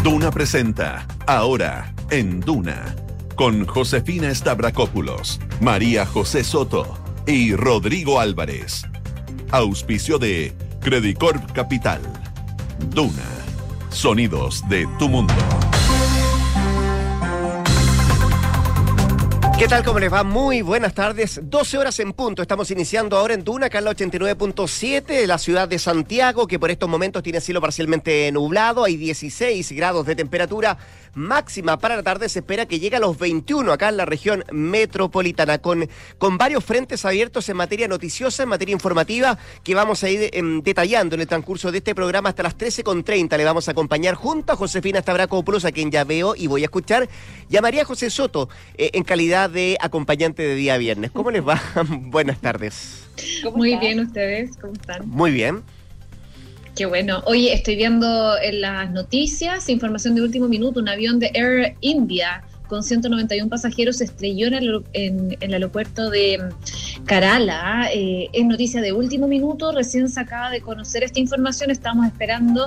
Duna presenta Ahora en Duna, con Josefina Stavrakopoulos, María José Soto y Rodrigo Álvarez. Auspicio de Credicorp Capital. Duna, sonidos de tu mundo. ¿Qué tal? ¿Cómo les va? Muy buenas tardes. 12 horas en punto. Estamos iniciando ahora en Duna, acá en la 89.7, la ciudad de Santiago, que por estos momentos tiene cielo parcialmente nublado. Hay 16 grados de temperatura máxima para la tarde. Se espera que llegue a los 21 acá en la región metropolitana, con varios frentes abiertos en materia noticiosa, en materia informativa, que vamos a ir detallando en el transcurso de este programa hasta las 13:30. Le vamos a acompañar junto a Josefina Stavrakopoulos, a quien ya veo y voy a escuchar, y a María José Soto, en calidad de acompañante de día viernes. ¿Cómo les va? Buenas tardes. Muy bien, ¿ustedes? ¿Cómo están? Muy bien. Qué bueno. Oye, estoy viendo en las noticias, información de último minuto, un avión de Air India con 191 pasajeros se estrelló en el aeropuerto de Kerala. Es noticia de último minuto, recién se acaba de conocer esta información, estamos esperando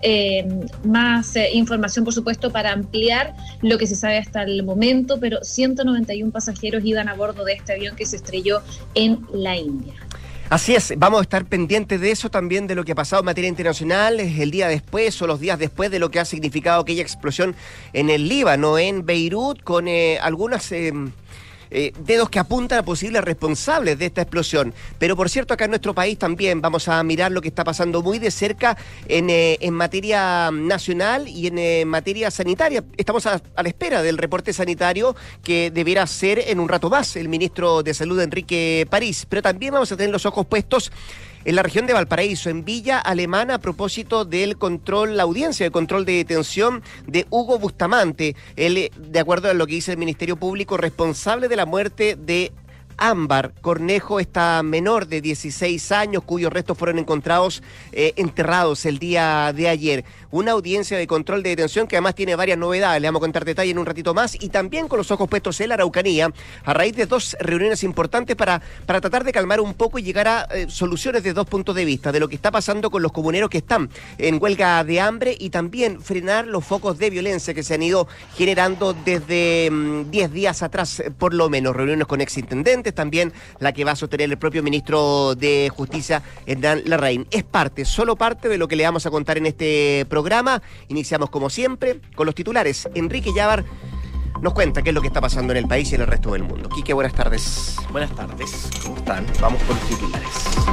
más información, por supuesto, para ampliar lo que se sabe hasta el momento, pero 191 pasajeros iban a bordo de este avión que se estrelló en la India. Así es, vamos a estar pendientes de eso, también de lo que ha pasado en materia internacional el día después o los días después de lo que ha significado aquella explosión en el Líbano, en Beirut, con algunas dedos que apuntan a posibles responsables de esta explosión. Pero por cierto, acá en nuestro país también vamos a mirar lo que está pasando muy de cerca en materia nacional y en materia sanitaria. Estamos a la espera del reporte sanitario que debiera hacer en un rato más el ministro de Salud, Enrique París. Pero también vamos a tener los ojos puestos en la región de Valparaíso, en Villa Alemana, a propósito del control, la audiencia de control de detención de Hugo Bustamante. Él, de acuerdo a lo que dice el Ministerio Público, responsable de la muerte de Ámbar Cornejo, esta menor de 16 años, cuyos restos fueron encontrados enterrados el día de ayer. Una audiencia de control de detención que además tiene varias novedades, le vamos a contar detalle en un ratito más, y también con los ojos puestos en la Araucanía, a raíz de dos reuniones importantes para tratar de calmar un poco y llegar a soluciones de dos puntos de vista, de lo que está pasando con los comuneros que están en huelga de hambre y también frenar los focos de violencia que se han ido generando desde 10 días atrás, por lo menos. Reuniones con exintendentes, también la que va a sostener el propio ministro de Justicia, Hernán Larraín. Es solo parte de lo que le vamos a contar en este programa. Iniciamos como siempre con los titulares. Enrique Llávar nos cuenta qué es lo que está pasando en el país y en el resto del mundo. Quique, buenas tardes. Buenas tardes, ¿cómo están? Vamos con los titulares.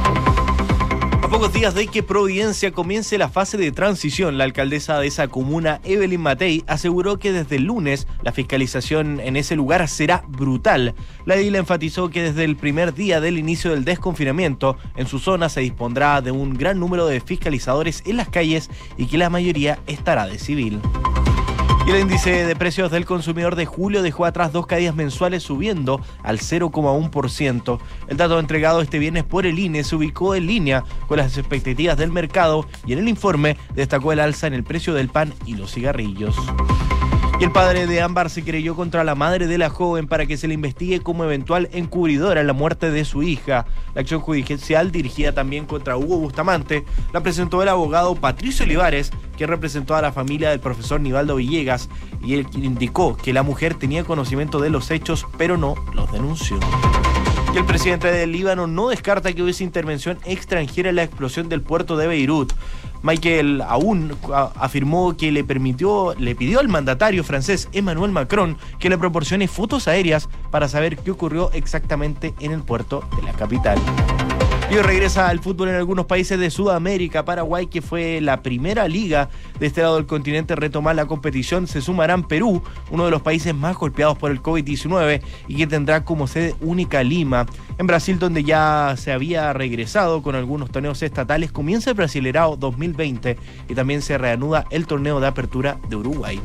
A pocos días de que Providencia comience la fase de transición, la alcaldesa de esa comuna, Evelyn Matei, aseguró que desde el lunes la fiscalización en ese lugar será brutal. La edila enfatizó que desde el primer día del inicio del desconfinamiento, en su zona se dispondrá de un gran número de fiscalizadores en las calles y que la mayoría estará de civil. Y el índice de precios del consumidor de julio dejó atrás 2 caídas mensuales, subiendo al 0,1%. El dato entregado este viernes por el INE se ubicó en línea con las expectativas del mercado y en el informe destacó el alza en el precio del pan y los cigarrillos. Y el padre de Ámbar se querelló contra la madre de la joven para que se le investigue como eventual encubridora en la muerte de su hija. La acción judicial, dirigida también contra Hugo Bustamante, la presentó el abogado Patricio Olivares, que representó a la familia del profesor Nivaldo Villegas, y él indicó que la mujer tenía conocimiento de los hechos, pero no los denunció. Y el presidente del Líbano no descarta que hubiese intervención extranjera en la explosión del puerto de Beirut. Michael Aoun afirmó que le pidió al mandatario francés Emmanuel Macron que le proporcione fotos aéreas para saber qué ocurrió exactamente en el puerto de la capital. Y hoy regresa al fútbol en algunos países de Sudamérica. Paraguay, que fue la primera liga de este lado del continente en retomar la competición, se sumarán Perú, uno de los países más golpeados por el COVID-19 y que tendrá como sede única Lima. En Brasil, donde ya se había regresado con algunos torneos estatales, comienza el Brasileirao 2020 y también se reanuda el torneo de apertura de Uruguay.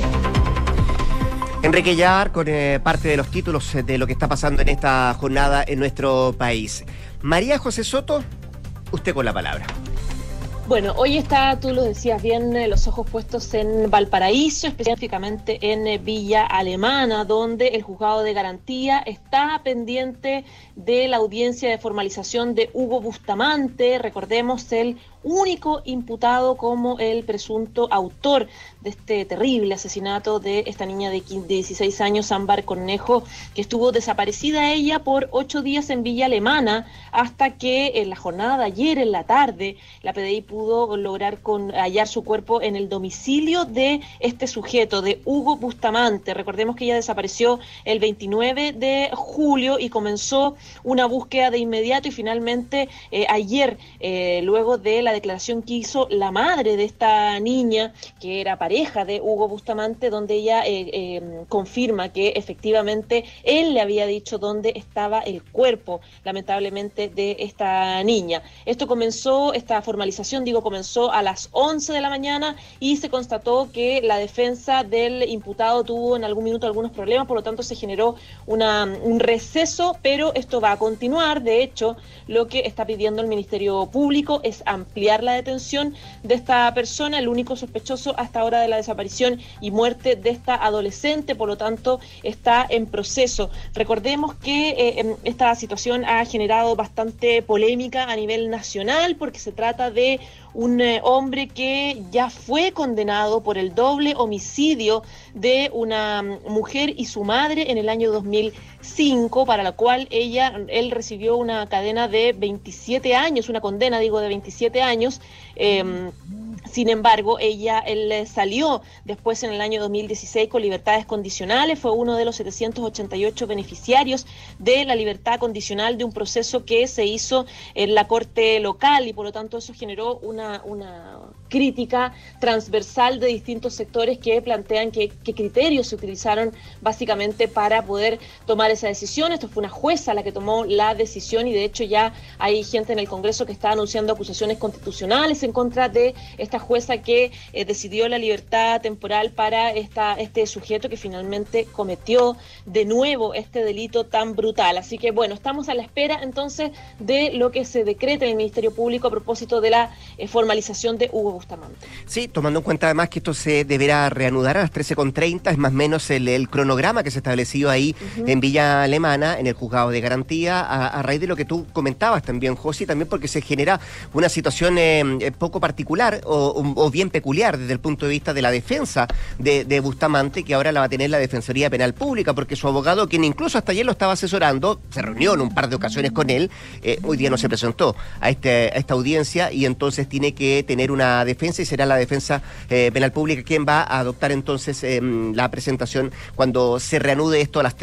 Enrique Llávar con parte de los títulos de lo que está pasando en esta jornada en nuestro país. María José Soto, usted con la palabra. Bueno, hoy está, tú lo decías bien, los ojos puestos en Valparaíso, específicamente en Villa Alemana, donde el juzgado de garantía está pendiente de la audiencia de formalización de Hugo Bustamante. Recordemos, él único imputado como el presunto autor de este terrible asesinato de esta niña de 16 años, Ámbar Cornejo, que estuvo desaparecida ella por 8 días en Villa Alemana, hasta que en la jornada de ayer, en la tarde, la PDI pudo lograr hallar su cuerpo en el domicilio de este sujeto, de Hugo Bustamante. Recordemos que ella desapareció el 29 de julio y comenzó una búsqueda de inmediato, y finalmente ayer, luego de la declaración que hizo la madre de esta niña, que era pareja de Hugo Bustamante, donde ella confirma que efectivamente él le había dicho dónde estaba el cuerpo, lamentablemente, de esta niña. Esta formalización comenzó a las 11 de la mañana y se constató que la defensa del imputado tuvo en algún minuto algunos problemas, por lo tanto se generó un receso, pero esto va a continuar. De hecho, lo que está pidiendo el Ministerio Público es ampliar la detención de esta persona, el único sospechoso hasta ahora de la desaparición y muerte de esta adolescente, por lo tanto está en proceso. Recordemos que esta situación ha generado bastante polémica a nivel nacional, porque se trata de un hombre que ya fue condenado por el doble homicidio de una mujer y su madre en el año 2005, para la cual él recibió una cadena de 27 años, una condena, de 27 años. Sin embargo, él salió después en el año 2016 con libertades condicionales, fue uno de los 788 beneficiarios de la libertad condicional de un proceso que se hizo en la Corte local, y por lo tanto eso generó una crítica transversal de distintos sectores que plantean qué criterios se utilizaron básicamente para poder tomar esa decisión. Esto fue una jueza la que tomó la decisión, y de hecho ya hay gente en el Congreso que está anunciando acusaciones constitucionales en contra de esta jueza que decidió la libertad temporal para este sujeto que finalmente cometió de nuevo este delito tan brutal. Así que bueno, estamos a la espera entonces de lo que se decrete en el Ministerio Público a propósito de la formalización de Hugo Bustamante. Sí, tomando en cuenta además que esto se deberá reanudar a las 13:30, es más o menos el cronograma que se estableció ahí en Villa Alemana, en el juzgado de garantía, a raíz de lo que tú comentabas también, José, también porque se genera una situación poco particular o bien peculiar desde el punto de vista de la defensa de Bustamante, que ahora la va a tener la Defensoría Penal Pública, porque su abogado, quien incluso hasta ayer lo estaba asesorando, se reunió en un par de ocasiones con él, hoy día no se presentó a esta audiencia, y entonces tiene que tener una defensa, y será la Defensa Penal Pública quien va a adoptar entonces la presentación cuando se reanude esto a las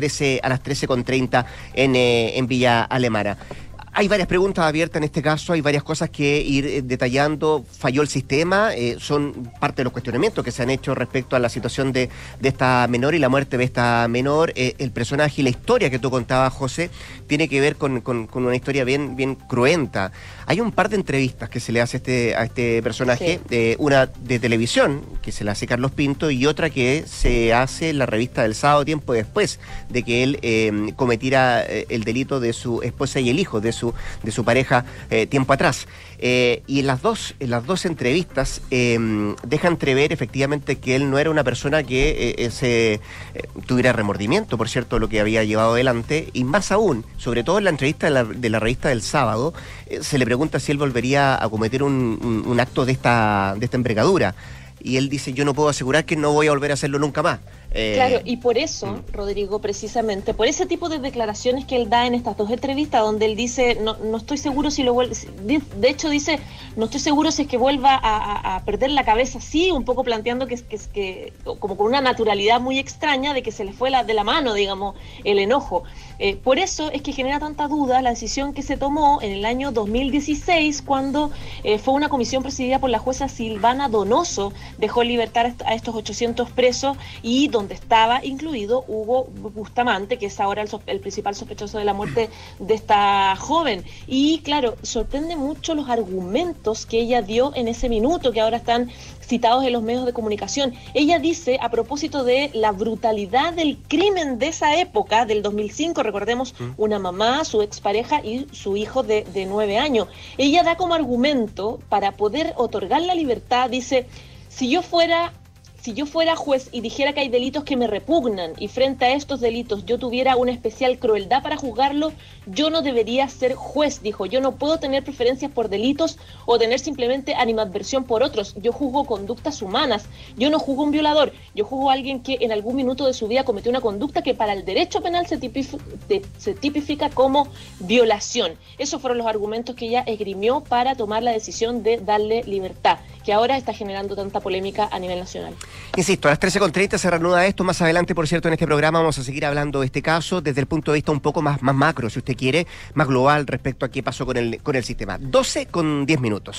13:30 en Villa Alemana. Hay varias preguntas abiertas en este caso, hay varias cosas que ir detallando. Falló el sistema, son parte de los cuestionamientos que se han hecho respecto a la situación de esta menor y la muerte de esta menor. El personaje y la historia que tú contabas, José, tiene que ver con una historia bien cruenta. Hay un par de entrevistas que se le hace a este personaje, sí. Una de televisión, que se la hace Carlos Pinto, y otra que se hace en la revista del Sábado, tiempo después de que él cometiera el delito de su esposa y el hijo de su pareja tiempo atrás. Y en las dos entrevistas deja entrever efectivamente que él no era una persona que tuviera remordimiento, por cierto, lo que había llevado adelante, y más aún, sobre todo en la entrevista de la revista del Sábado, se le pregunta si él volvería a cometer un acto de esta envergadura, y él dice: yo no puedo asegurar que no voy a volver a hacerlo nunca más. Claro, y por eso, Rodrigo, precisamente, por ese tipo de declaraciones que él da en estas dos entrevistas, donde él dice, no estoy seguro si lo vuelve, de hecho dice, no estoy seguro si es que vuelva a perder la cabeza, sí, un poco planteando que como con una naturalidad muy extraña de que se le fue de la mano, digamos, el enojo. Por eso es que genera tanta duda la decisión que se tomó en el año 2016, cuando fue una comisión presidida por la jueza Silvana Donoso, dejó en libertad a estos 800 presos, y donde estaba incluido Hugo Bustamante, que es ahora el principal sospechoso de la muerte de esta joven. Y claro, sorprende mucho los argumentos que ella dio en ese minuto, que ahora están citados en los medios de comunicación. Ella dice, a propósito de la brutalidad del crimen de esa época, del 2005, recordemos, una mamá, su expareja y su hijo de 9 años. Ella da como argumento para poder otorgar la libertad, dice: si yo fuera si yo fuera juez y dijera que hay delitos que me repugnan y frente a estos delitos yo tuviera una especial crueldad para juzgarlo, yo no debería ser juez, dijo. Yo no puedo tener preferencias por delitos o tener simplemente animadversión por otros. Yo juzgo conductas humanas. Yo no juzgo un violador. Yo juzgo a alguien que en algún minuto de su vida cometió una conducta que para el derecho penal se tipifica como violación. Esos fueron los argumentos que ella esgrimió para tomar la decisión de darle libertad, que ahora está generando tanta polémica a nivel nacional. Insisto, a las 13:30 se reanuda esto. Más adelante, por cierto, en este programa vamos a seguir hablando de este caso desde el punto de vista un poco más macro, si usted quiere, más global respecto a qué pasó con el sistema. 12:10.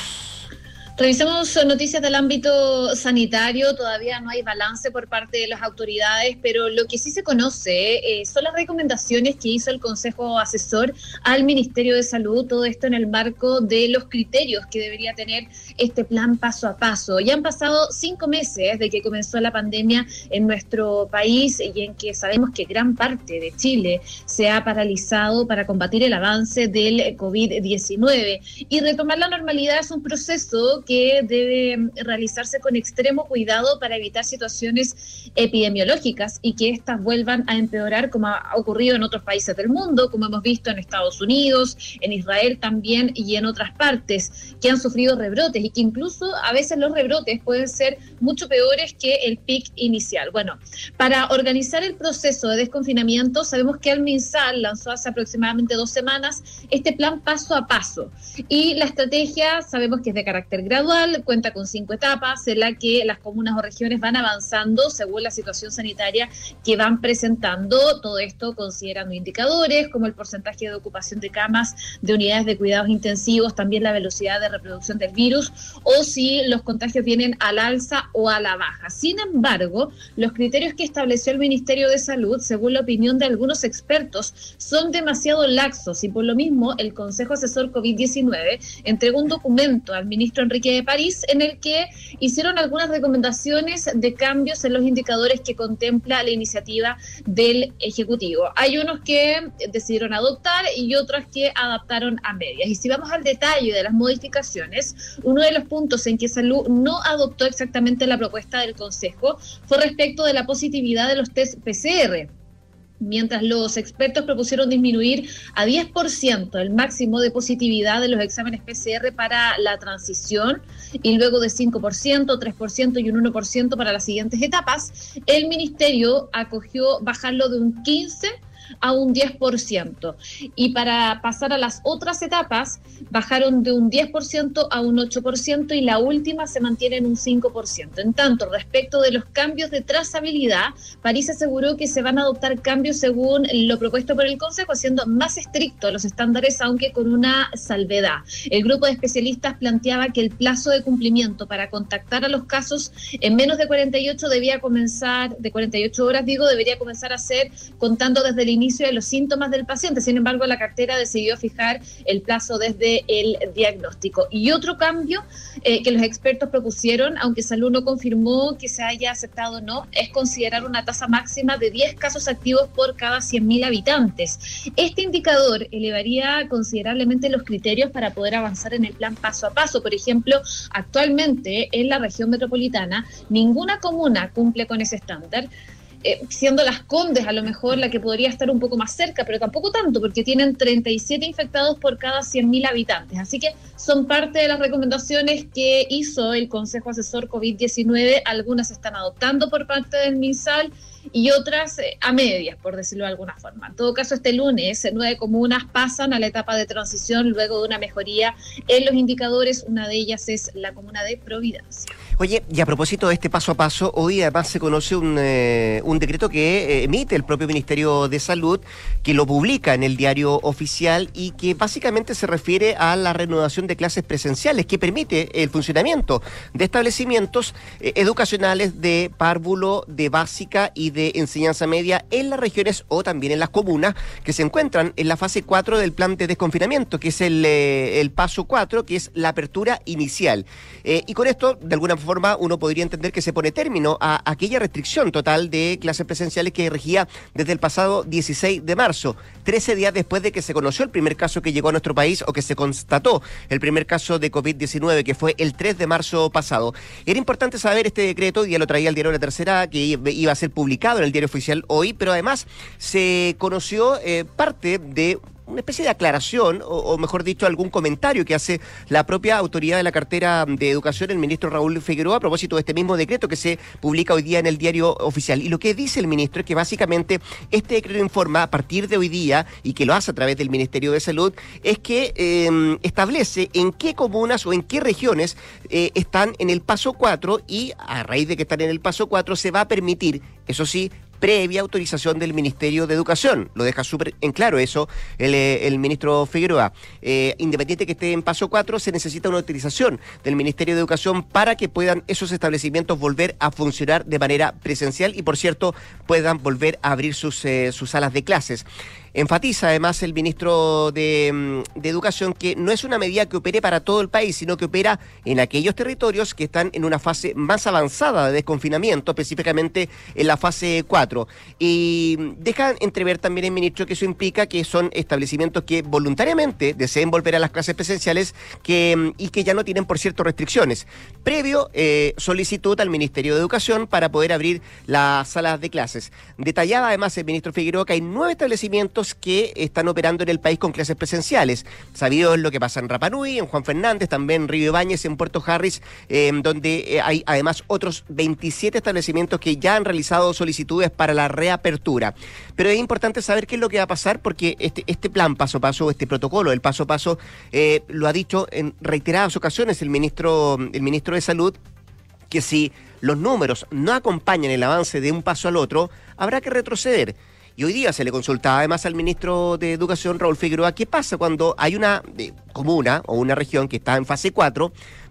Revisemos noticias del ámbito sanitario. Todavía no hay balance por parte de las autoridades, pero lo que sí se conoce son las recomendaciones que hizo el Consejo Asesor al Ministerio de Salud, todo esto en el marco de los criterios que debería tener este plan paso a paso. Ya han pasado 5 meses de que comenzó la pandemia en nuestro país y en que sabemos que gran parte de Chile se ha paralizado para combatir el avance del COVID-19. Y retomar la normalidad es un proceso que debe realizarse con extremo cuidado para evitar situaciones epidemiológicas y que éstas vuelvan a empeorar, como ha ocurrido en otros países del mundo, como hemos visto en Estados Unidos, en Israel también y en otras partes que han sufrido rebrotes y que incluso a veces los rebrotes pueden ser mucho peores que el pic inicial. Bueno, para organizar el proceso de desconfinamiento, sabemos que el MinSal lanzó hace aproximadamente 2 semanas este plan paso a paso y la estrategia sabemos que es de carácter gradual, cuenta con 5 etapas en la que las comunas o regiones van avanzando según la situación sanitaria que van presentando, todo esto considerando indicadores como el porcentaje de ocupación de camas de unidades de cuidados intensivos, también la velocidad de reproducción del virus o si los contagios vienen al alza o a la baja. Sin embargo, los criterios que estableció el Ministerio de Salud, según la opinión de algunos expertos, son demasiado laxos y por lo mismo el Consejo Asesor COVID-19 entregó un documento al ministro Enrique de París en el que hicieron algunas recomendaciones de cambios en los indicadores que contempla la iniciativa del Ejecutivo. Hay unos que decidieron adoptar y otros que adaptaron a medias. Y si vamos al detalle de las modificaciones, uno de los puntos en que Salud no adoptó exactamente la propuesta del Consejo fue respecto de la positividad de los test PCR. Mientras los expertos propusieron disminuir a 10% el máximo de positividad de los exámenes PCR para la transición y luego de 5%, 3% y un 1% para las siguientes etapas, el Ministerio acogió bajarlo de un 15% a un 10%. Y para pasar a las otras etapas, bajaron de un 10% a un 8% y la última se mantiene en un 5%. En tanto, respecto de los cambios de trazabilidad, París aseguró que se van a adoptar cambios según lo propuesto por el Consejo, haciendo más estrictos los estándares, aunque con una salvedad. El grupo de especialistas planteaba que el plazo de cumplimiento para contactar a los casos en menos de 48 debería comenzar a ser contando desde el inicio de los síntomas del paciente. Sin embargo, la cartera decidió fijar el plazo desde el diagnóstico. Y otro cambio que los expertos propusieron, aunque Salud no confirmó que se haya aceptado o no, es considerar una tasa máxima de 10 casos activos por cada 100.000 habitantes. Este indicador elevaría considerablemente los criterios para poder avanzar en el plan paso a paso. Por ejemplo, actualmente en la región metropolitana, ninguna comuna cumple con ese estándar, siendo Las Condes a lo mejor la que podría estar un poco más cerca, pero tampoco tanto, porque tienen 37 infectados por cada 100.000 habitantes. Así que son parte de las recomendaciones que hizo el Consejo Asesor COVID-19. Algunas se están adoptando por parte del MinSal y otras a medias, por decirlo de alguna forma. En todo caso, este lunes 9 comunas pasan a la etapa de transición luego de una mejoría en los indicadores. Una de ellas es la comuna de Providencia. Oye, y a propósito de este paso a paso, hoy además se conoce un decreto que emite el propio Ministerio de Salud, que lo publica en el diario oficial y que básicamente se refiere a la reanudación de clases presenciales, que permite el funcionamiento de establecimientos educacionales de párvulo, de básica y de de enseñanza media en las regiones o también en las comunas que se encuentran en la fase 4 del plan de desconfinamiento, que es el paso 4, que es la apertura inicial. Y con esto, de alguna forma, uno podría entender que se pone término a aquella restricción total de clases presenciales que regía desde el pasado 16 de marzo, 13 días después de que se conoció el primer caso que llegó a nuestro país, o que se constató el primer caso de COVID-19, que fue el 3 de marzo pasado. Era importante saber este decreto, ya lo traía el diario La Tercera, que iba a ser publicado en el diario oficial hoy, pero además se conoció parte de una especie de aclaración, o mejor dicho, algún comentario que hace la propia autoridad de la cartera de Educación, el ministro Raúl Figueroa, a propósito de este mismo decreto que se publica hoy día en el diario oficial. Y lo que dice el ministro es que básicamente este decreto informa a partir de hoy día, y que lo hace a través del Ministerio de Salud, es que establece en qué comunas o en qué regiones están en el paso 4, y a raíz de que están en el paso 4 se va a permitir, eso sí, previa autorización del Ministerio de Educación. Lo deja súper en claro eso el ministro Figueroa. Independiente que esté en paso 4, se necesita una autorización del Ministerio de Educación para que puedan esos establecimientos volver a funcionar de manera presencial y, por cierto, puedan volver a abrir sus salas de clases. Enfatiza además el ministro de Educación que no es una medida que opere para todo el país, sino que opera en aquellos territorios que están en una fase más avanzada de desconfinamiento, específicamente en la fase 4. Y deja entrever también el ministro que eso implica que son establecimientos que voluntariamente deseen volver a las clases presenciales y que ya no tienen, por cierto, restricciones. Previo solicitud al Ministerio de Educación para poder abrir las salas de clases. Detallaba además el ministro Figueroa que hay 9 establecimientos que están operando en el país con clases presenciales. Sabido es lo que pasa en Rapa Nui, en Juan Fernández, también en Río Ibáñez, en Puerto Harris, donde hay además otros 27 establecimientos que ya han realizado solicitudes para la reapertura. Pero es importante saber qué es lo que va a pasar, porque este plan paso a paso, este protocolo del paso a paso, lo ha dicho en reiteradas ocasiones el ministro de Salud, que si los números no acompañan el avance de un paso al otro, habrá que retroceder. Y hoy día se le consultaba además al ministro de Educación, Raúl Figueroa, qué pasa cuando hay una comuna o una región que está en fase 4,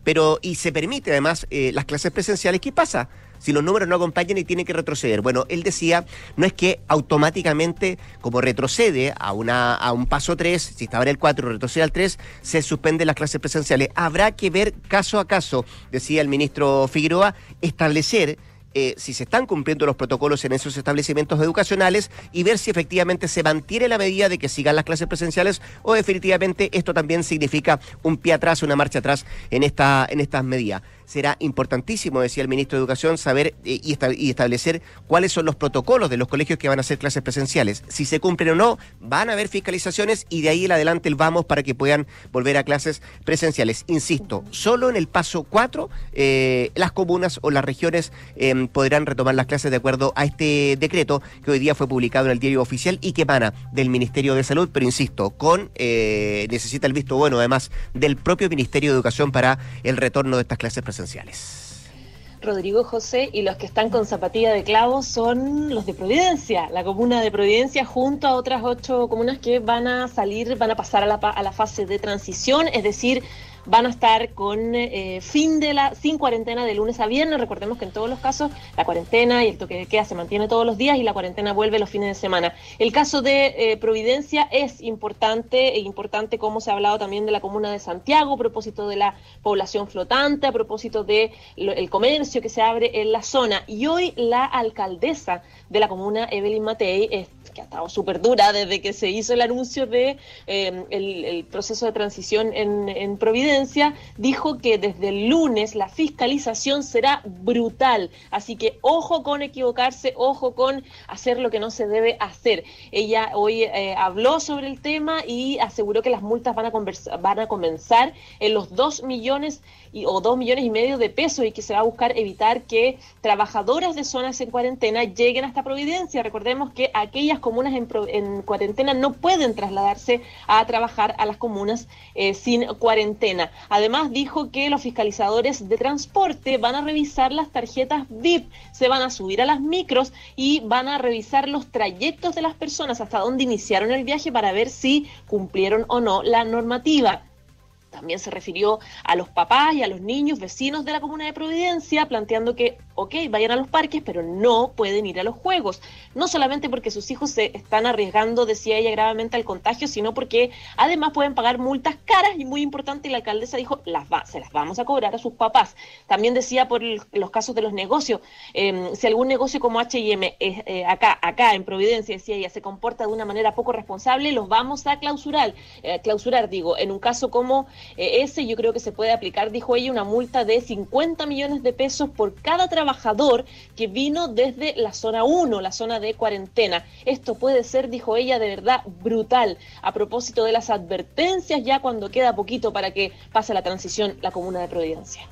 y se permite además las clases presenciales. ¿Qué pasa si los números no acompañan y tienen que retroceder? Bueno, él decía, no es que automáticamente, como retrocede a un paso 3, si estaba en el 4 y retrocede al 3, se suspenden las clases presenciales. Habrá que ver caso a caso, decía el ministro Figueroa, establecer si se están cumpliendo los protocolos en esos establecimientos educacionales y ver si efectivamente se mantiene la medida de que sigan las clases presenciales o definitivamente esto también significa un pie atrás, una marcha atrás en estas medidas. Será importantísimo, decía el ministro de Educación, saber y establecer cuáles son los protocolos de los colegios que van a hacer clases presenciales. Si se cumplen o no, van a haber fiscalizaciones y de ahí en adelante el vamos para que puedan volver a clases presenciales. Insisto, solo en el paso 4 las comunas o las regiones podrán retomar las clases de acuerdo a este decreto que hoy día fue publicado en el diario oficial y que emana del Ministerio de Salud, pero insisto, necesita el visto bueno además del propio Ministerio de Educación para el retorno de estas clases presenciales. Rodrigo, José, y los que están con zapatilla de clavo son los de Providencia, la comuna de Providencia, junto a otras 8 comunas que van a pasar a la fase de transición, es decir, van a estar sin cuarentena de lunes a viernes. Recordemos que en todos los casos la cuarentena y el toque de queda se mantiene todos los días y la cuarentena vuelve los fines de semana. El caso de Providencia es importante como se ha hablado también de la comuna de Santiago, a propósito de la población flotante, a propósito de el comercio que se abre en la zona. Y hoy la alcaldesa de la comuna, Evelyn Matei, que ha estado súper dura desde que se hizo el anuncio de el proceso de transición en Providencia, dijo que desde el lunes la fiscalización será brutal, así que ojo con equivocarse, ojo con hacer lo que no se debe hacer. Ella hoy habló sobre el tema y aseguró que las multas van a comenzar en los 2 millones o 2,5 millones de pesos y que se va a buscar evitar que trabajadoras de zonas en cuarentena lleguen hasta Providencia. Recordemos que aquellas comunas en cuarentena no pueden trasladarse a trabajar a las comunas sin cuarentena. Además dijo que los fiscalizadores de transporte van a revisar las tarjetas VIP, se van a subir a las micros y van a revisar los trayectos de las personas hasta dónde iniciaron el viaje para ver si cumplieron o no la normativa. También se refirió a los papás y a los niños vecinos de la comuna de Providencia, planteando que, vayan a los parques, pero no pueden ir a los juegos. No solamente porque sus hijos se están arriesgando, decía ella, gravemente al contagio, sino porque además pueden pagar multas caras y muy importante, y la alcaldesa dijo, se las vamos a cobrar a sus papás. También decía por los casos de los negocios, si algún negocio como H&M acá en Providencia, decía ella, se comporta de una manera poco responsable, los vamos a clausurar, en un caso como ese, yo creo que se puede aplicar, dijo ella, una multa de 50 millones de pesos por cada trabajador que vino desde la zona 1, la zona de cuarentena. Esto puede ser, dijo ella, de verdad brutal. A propósito de las advertencias, ya cuando queda poquito para que pase la transición la comuna de Providencia.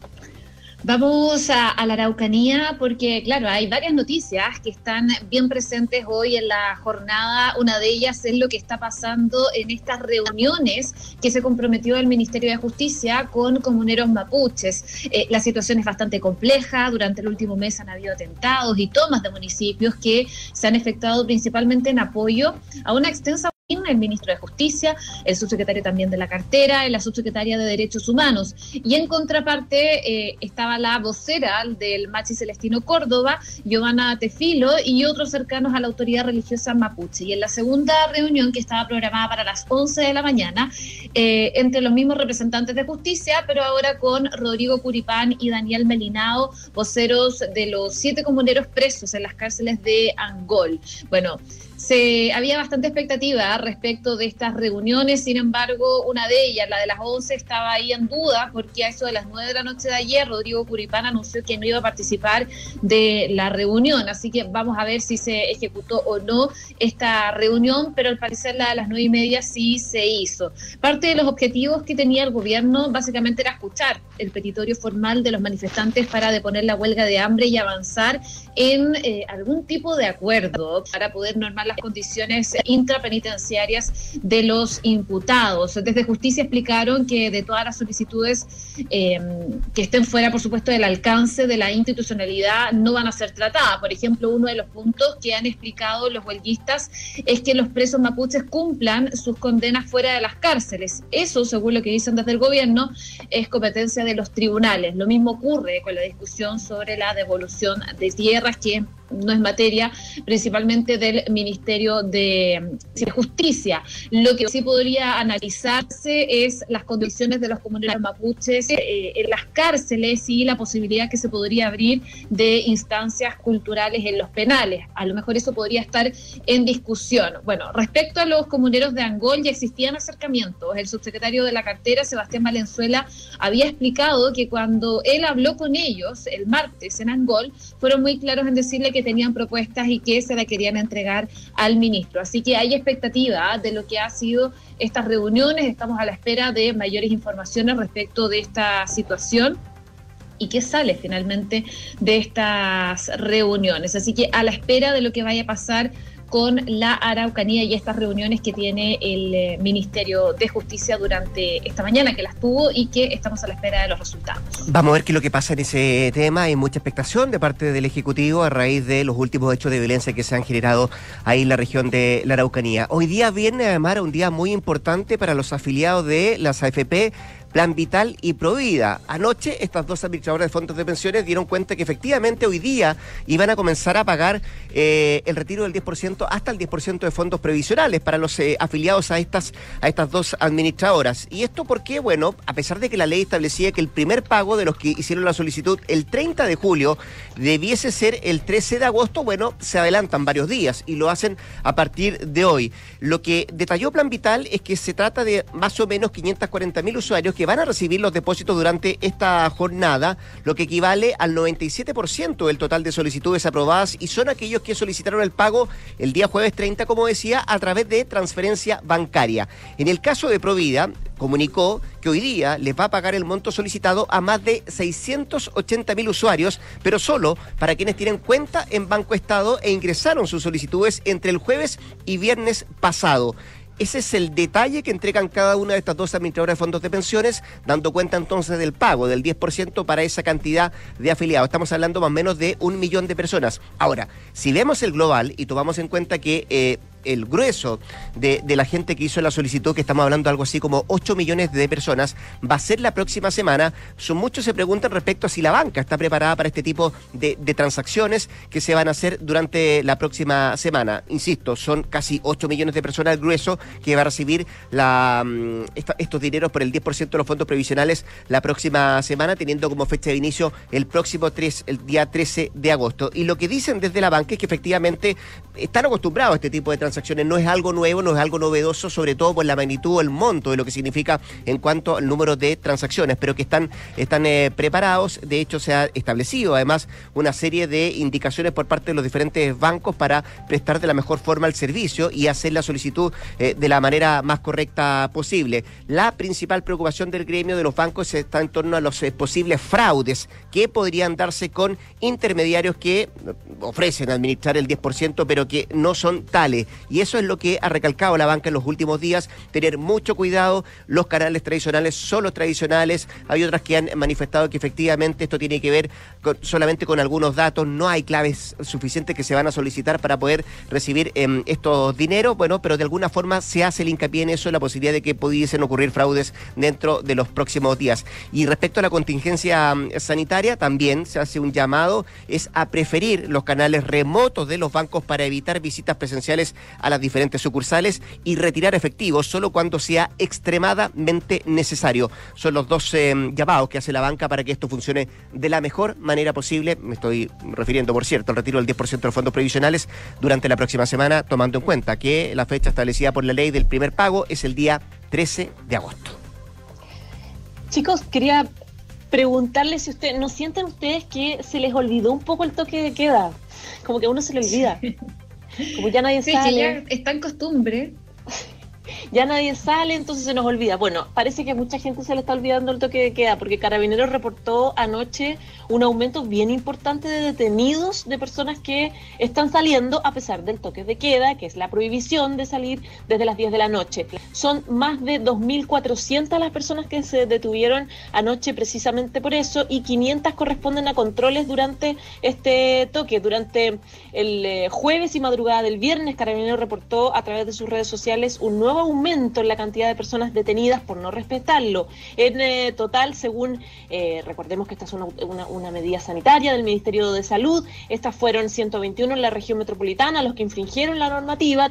Vamos a la Araucanía porque, claro, hay varias noticias que están bien presentes hoy en la jornada. Una de ellas es lo que está pasando en estas reuniones que se comprometió el Ministerio de Justicia con comuneros mapuches. La situación es bastante compleja. Durante el último mes han habido atentados y tomas de municipios que se han efectuado principalmente en apoyo a una extensa el ministro de Justicia, el subsecretario también de la cartera, y la subsecretaria de Derechos Humanos. Y en contraparte estaba la vocera del Machi Celestino Córdoba, Giovanna Tefilo, y otros cercanos a la autoridad religiosa mapuche. Y en la segunda reunión, que estaba programada para las 11 de la mañana, entre los mismos representantes de justicia, pero ahora con Rodrigo Curipán y Daniel Melinao, voceros de los 7 comuneros presos en las cárceles de Angol. Bueno, había bastante expectativa respecto de estas reuniones, sin embargo, una de ellas, la de las 11, estaba ahí en duda, porque a eso de las 9 de la noche de ayer, Rodrigo Curipán anunció que no iba a participar de la reunión, así que vamos a ver si se ejecutó o no esta reunión, pero al parecer la de las 9:30 sí se hizo. Parte de los objetivos que tenía el gobierno básicamente era escuchar el petitorio formal de los manifestantes para deponer la huelga de hambre y avanzar en algún tipo de acuerdo para poder normar las condiciones intrapenitenciarias de los imputados. Desde Justicia explicaron que de todas las solicitudes que estén fuera, por supuesto, del alcance de la institucionalidad, no van a ser tratadas. Por ejemplo, uno de los puntos que han explicado los huelguistas es que los presos mapuches cumplan sus condenas fuera de las cárceles. Eso, según lo que dicen desde el gobierno, es competencia de los tribunales. Lo mismo ocurre con la discusión sobre la devolución de tierras, que no es materia principalmente del Ministerio de Justicia. Lo que sí podría analizarse es las condiciones de los comuneros mapuches en las cárceles y la posibilidad que se podría abrir de instancias culturales en los penales. A lo mejor eso podría estar en discusión. Bueno, respecto a los comuneros de Angol, ya existían acercamientos. El subsecretario de la cartera, Sebastián Valenzuela, había explicado que cuando él habló con ellos el martes en Angol, fueron muy claros en decirle que tenían propuestas y que se la querían entregar al ministro. Así que hay expectativa de lo que ha sido estas reuniones. Estamos a la espera de mayores informaciones respecto de esta situación y qué sale finalmente de estas reuniones. Así que a la espera de lo que vaya a pasar con la Araucanía y estas reuniones que tiene el Ministerio de Justicia durante esta mañana, que las tuvo y que estamos a la espera de los resultados. Vamos a ver qué es lo que pasa en ese tema. Hay mucha expectación de parte del Ejecutivo a raíz de los últimos hechos de violencia que se han generado ahí en la región de la Araucanía. Hoy día viene, Mara, un día muy importante para los afiliados de las AFP, Plan Vital y Provida. Anoche estas dos administradoras de fondos de pensiones dieron cuenta que efectivamente hoy día iban a comenzar a pagar el retiro del 10%, hasta el 10% de fondos previsionales para los afiliados a estas dos administradoras. ¿Y esto por qué? Bueno, a pesar de que la ley establecía que el primer pago de los que hicieron la solicitud el 30 de julio debiese ser el 13 de agosto, bueno, se adelantan varios días y lo hacen a partir de hoy. Lo que detalló Plan Vital es que se trata de más o menos 540.000 usuarios que van a recibir los depósitos durante esta jornada, lo que equivale al 97% del total de solicitudes aprobadas, y son aquellos que solicitaron el pago el día jueves 30, como decía, a través de transferencia bancaria. En el caso de Provida, comunicó que hoy día les va a pagar el monto solicitado a más de 680.000 usuarios, pero solo para quienes tienen cuenta en Banco Estado e ingresaron sus solicitudes entre el jueves y viernes pasado. Ese es el detalle que entregan cada una de estas dos administradoras de fondos de pensiones, dando cuenta entonces del pago del 10% para esa cantidad de afiliados. Estamos hablando más o menos de 1 millón de personas. Ahora, si vemos el global y tomamos en cuenta que el grueso de la gente que hizo la solicitud, que estamos hablando de algo así como 8 millones de personas, va a ser la próxima semana. Muchos se preguntan respecto a si la banca está preparada para este tipo de transacciones que se van a hacer durante la próxima semana. Insisto, son casi 8 millones de personas el grueso que va a recibir estos dineros por el 10% de los fondos previsionales la próxima semana, teniendo como fecha de inicio el día 13 de agosto. Y lo que dicen desde la banca es que efectivamente están acostumbrados a este tipo de transacciones, no es algo nuevo, no es algo novedoso, sobre todo por la magnitud o el monto de lo que significa en cuanto al número de transacciones, pero que están preparados. De hecho, se ha establecido además una serie de indicaciones por parte de los diferentes bancos para prestar de la mejor forma el servicio y hacer la solicitud de la manera más correcta posible. La principal preocupación del gremio de los bancos está en torno a los posibles fraudes que podrían darse con intermediarios que ofrecen administrar el 10%, pero que no son tales. Y eso es lo que ha recalcado la banca en los últimos días, tener mucho cuidado. Los canales tradicionales son los tradicionales. Hay otras que han manifestado que efectivamente esto tiene que ver solamente con algunos datos, no hay claves suficientes que se van a solicitar para poder recibir estos dineros. Bueno, pero de alguna forma se hace el hincapié en eso, en la posibilidad de que pudiesen ocurrir fraudes dentro de los próximos días. Y respecto a la contingencia sanitaria, también se hace un llamado, es a preferir los canales remotos de los bancos para evitar visitas presenciales a las diferentes sucursales y retirar efectivos solo cuando sea extremadamente necesario. Son los dos llamados que hace la banca para que esto funcione de la mejor manera posible. Me estoy refiriendo, por cierto, al retiro del 10% de los fondos previsionales durante la próxima semana, tomando en cuenta que la fecha establecida por la ley del primer pago es el día 13 de agosto. Chicos, quería preguntarles si ¿no sienten ustedes que se les olvidó un poco el toque de queda? Como que a uno se le olvida. Como ya nadie sale. Sí, ya está en costumbre. Ya nadie sale, entonces se nos olvida. Bueno, parece que a mucha gente se le está olvidando el toque de queda, porque Carabineros reportó anoche un aumento bien importante de detenidos de personas que están saliendo a pesar del toque de queda, que es la prohibición de salir desde las 10 de la noche. Son más de 2.400 las personas que se detuvieron anoche precisamente por eso, y 500 corresponden a controles durante este toque. Durante el jueves y madrugada del viernes, Carabineros reportó a través de sus redes sociales un nuevo aumento en la cantidad de personas detenidas por no respetarlo. En total, según, recordemos que esta es una medida sanitaria del Ministerio de Salud, estas fueron 121 en la región metropolitana, los que infringieron la normativa,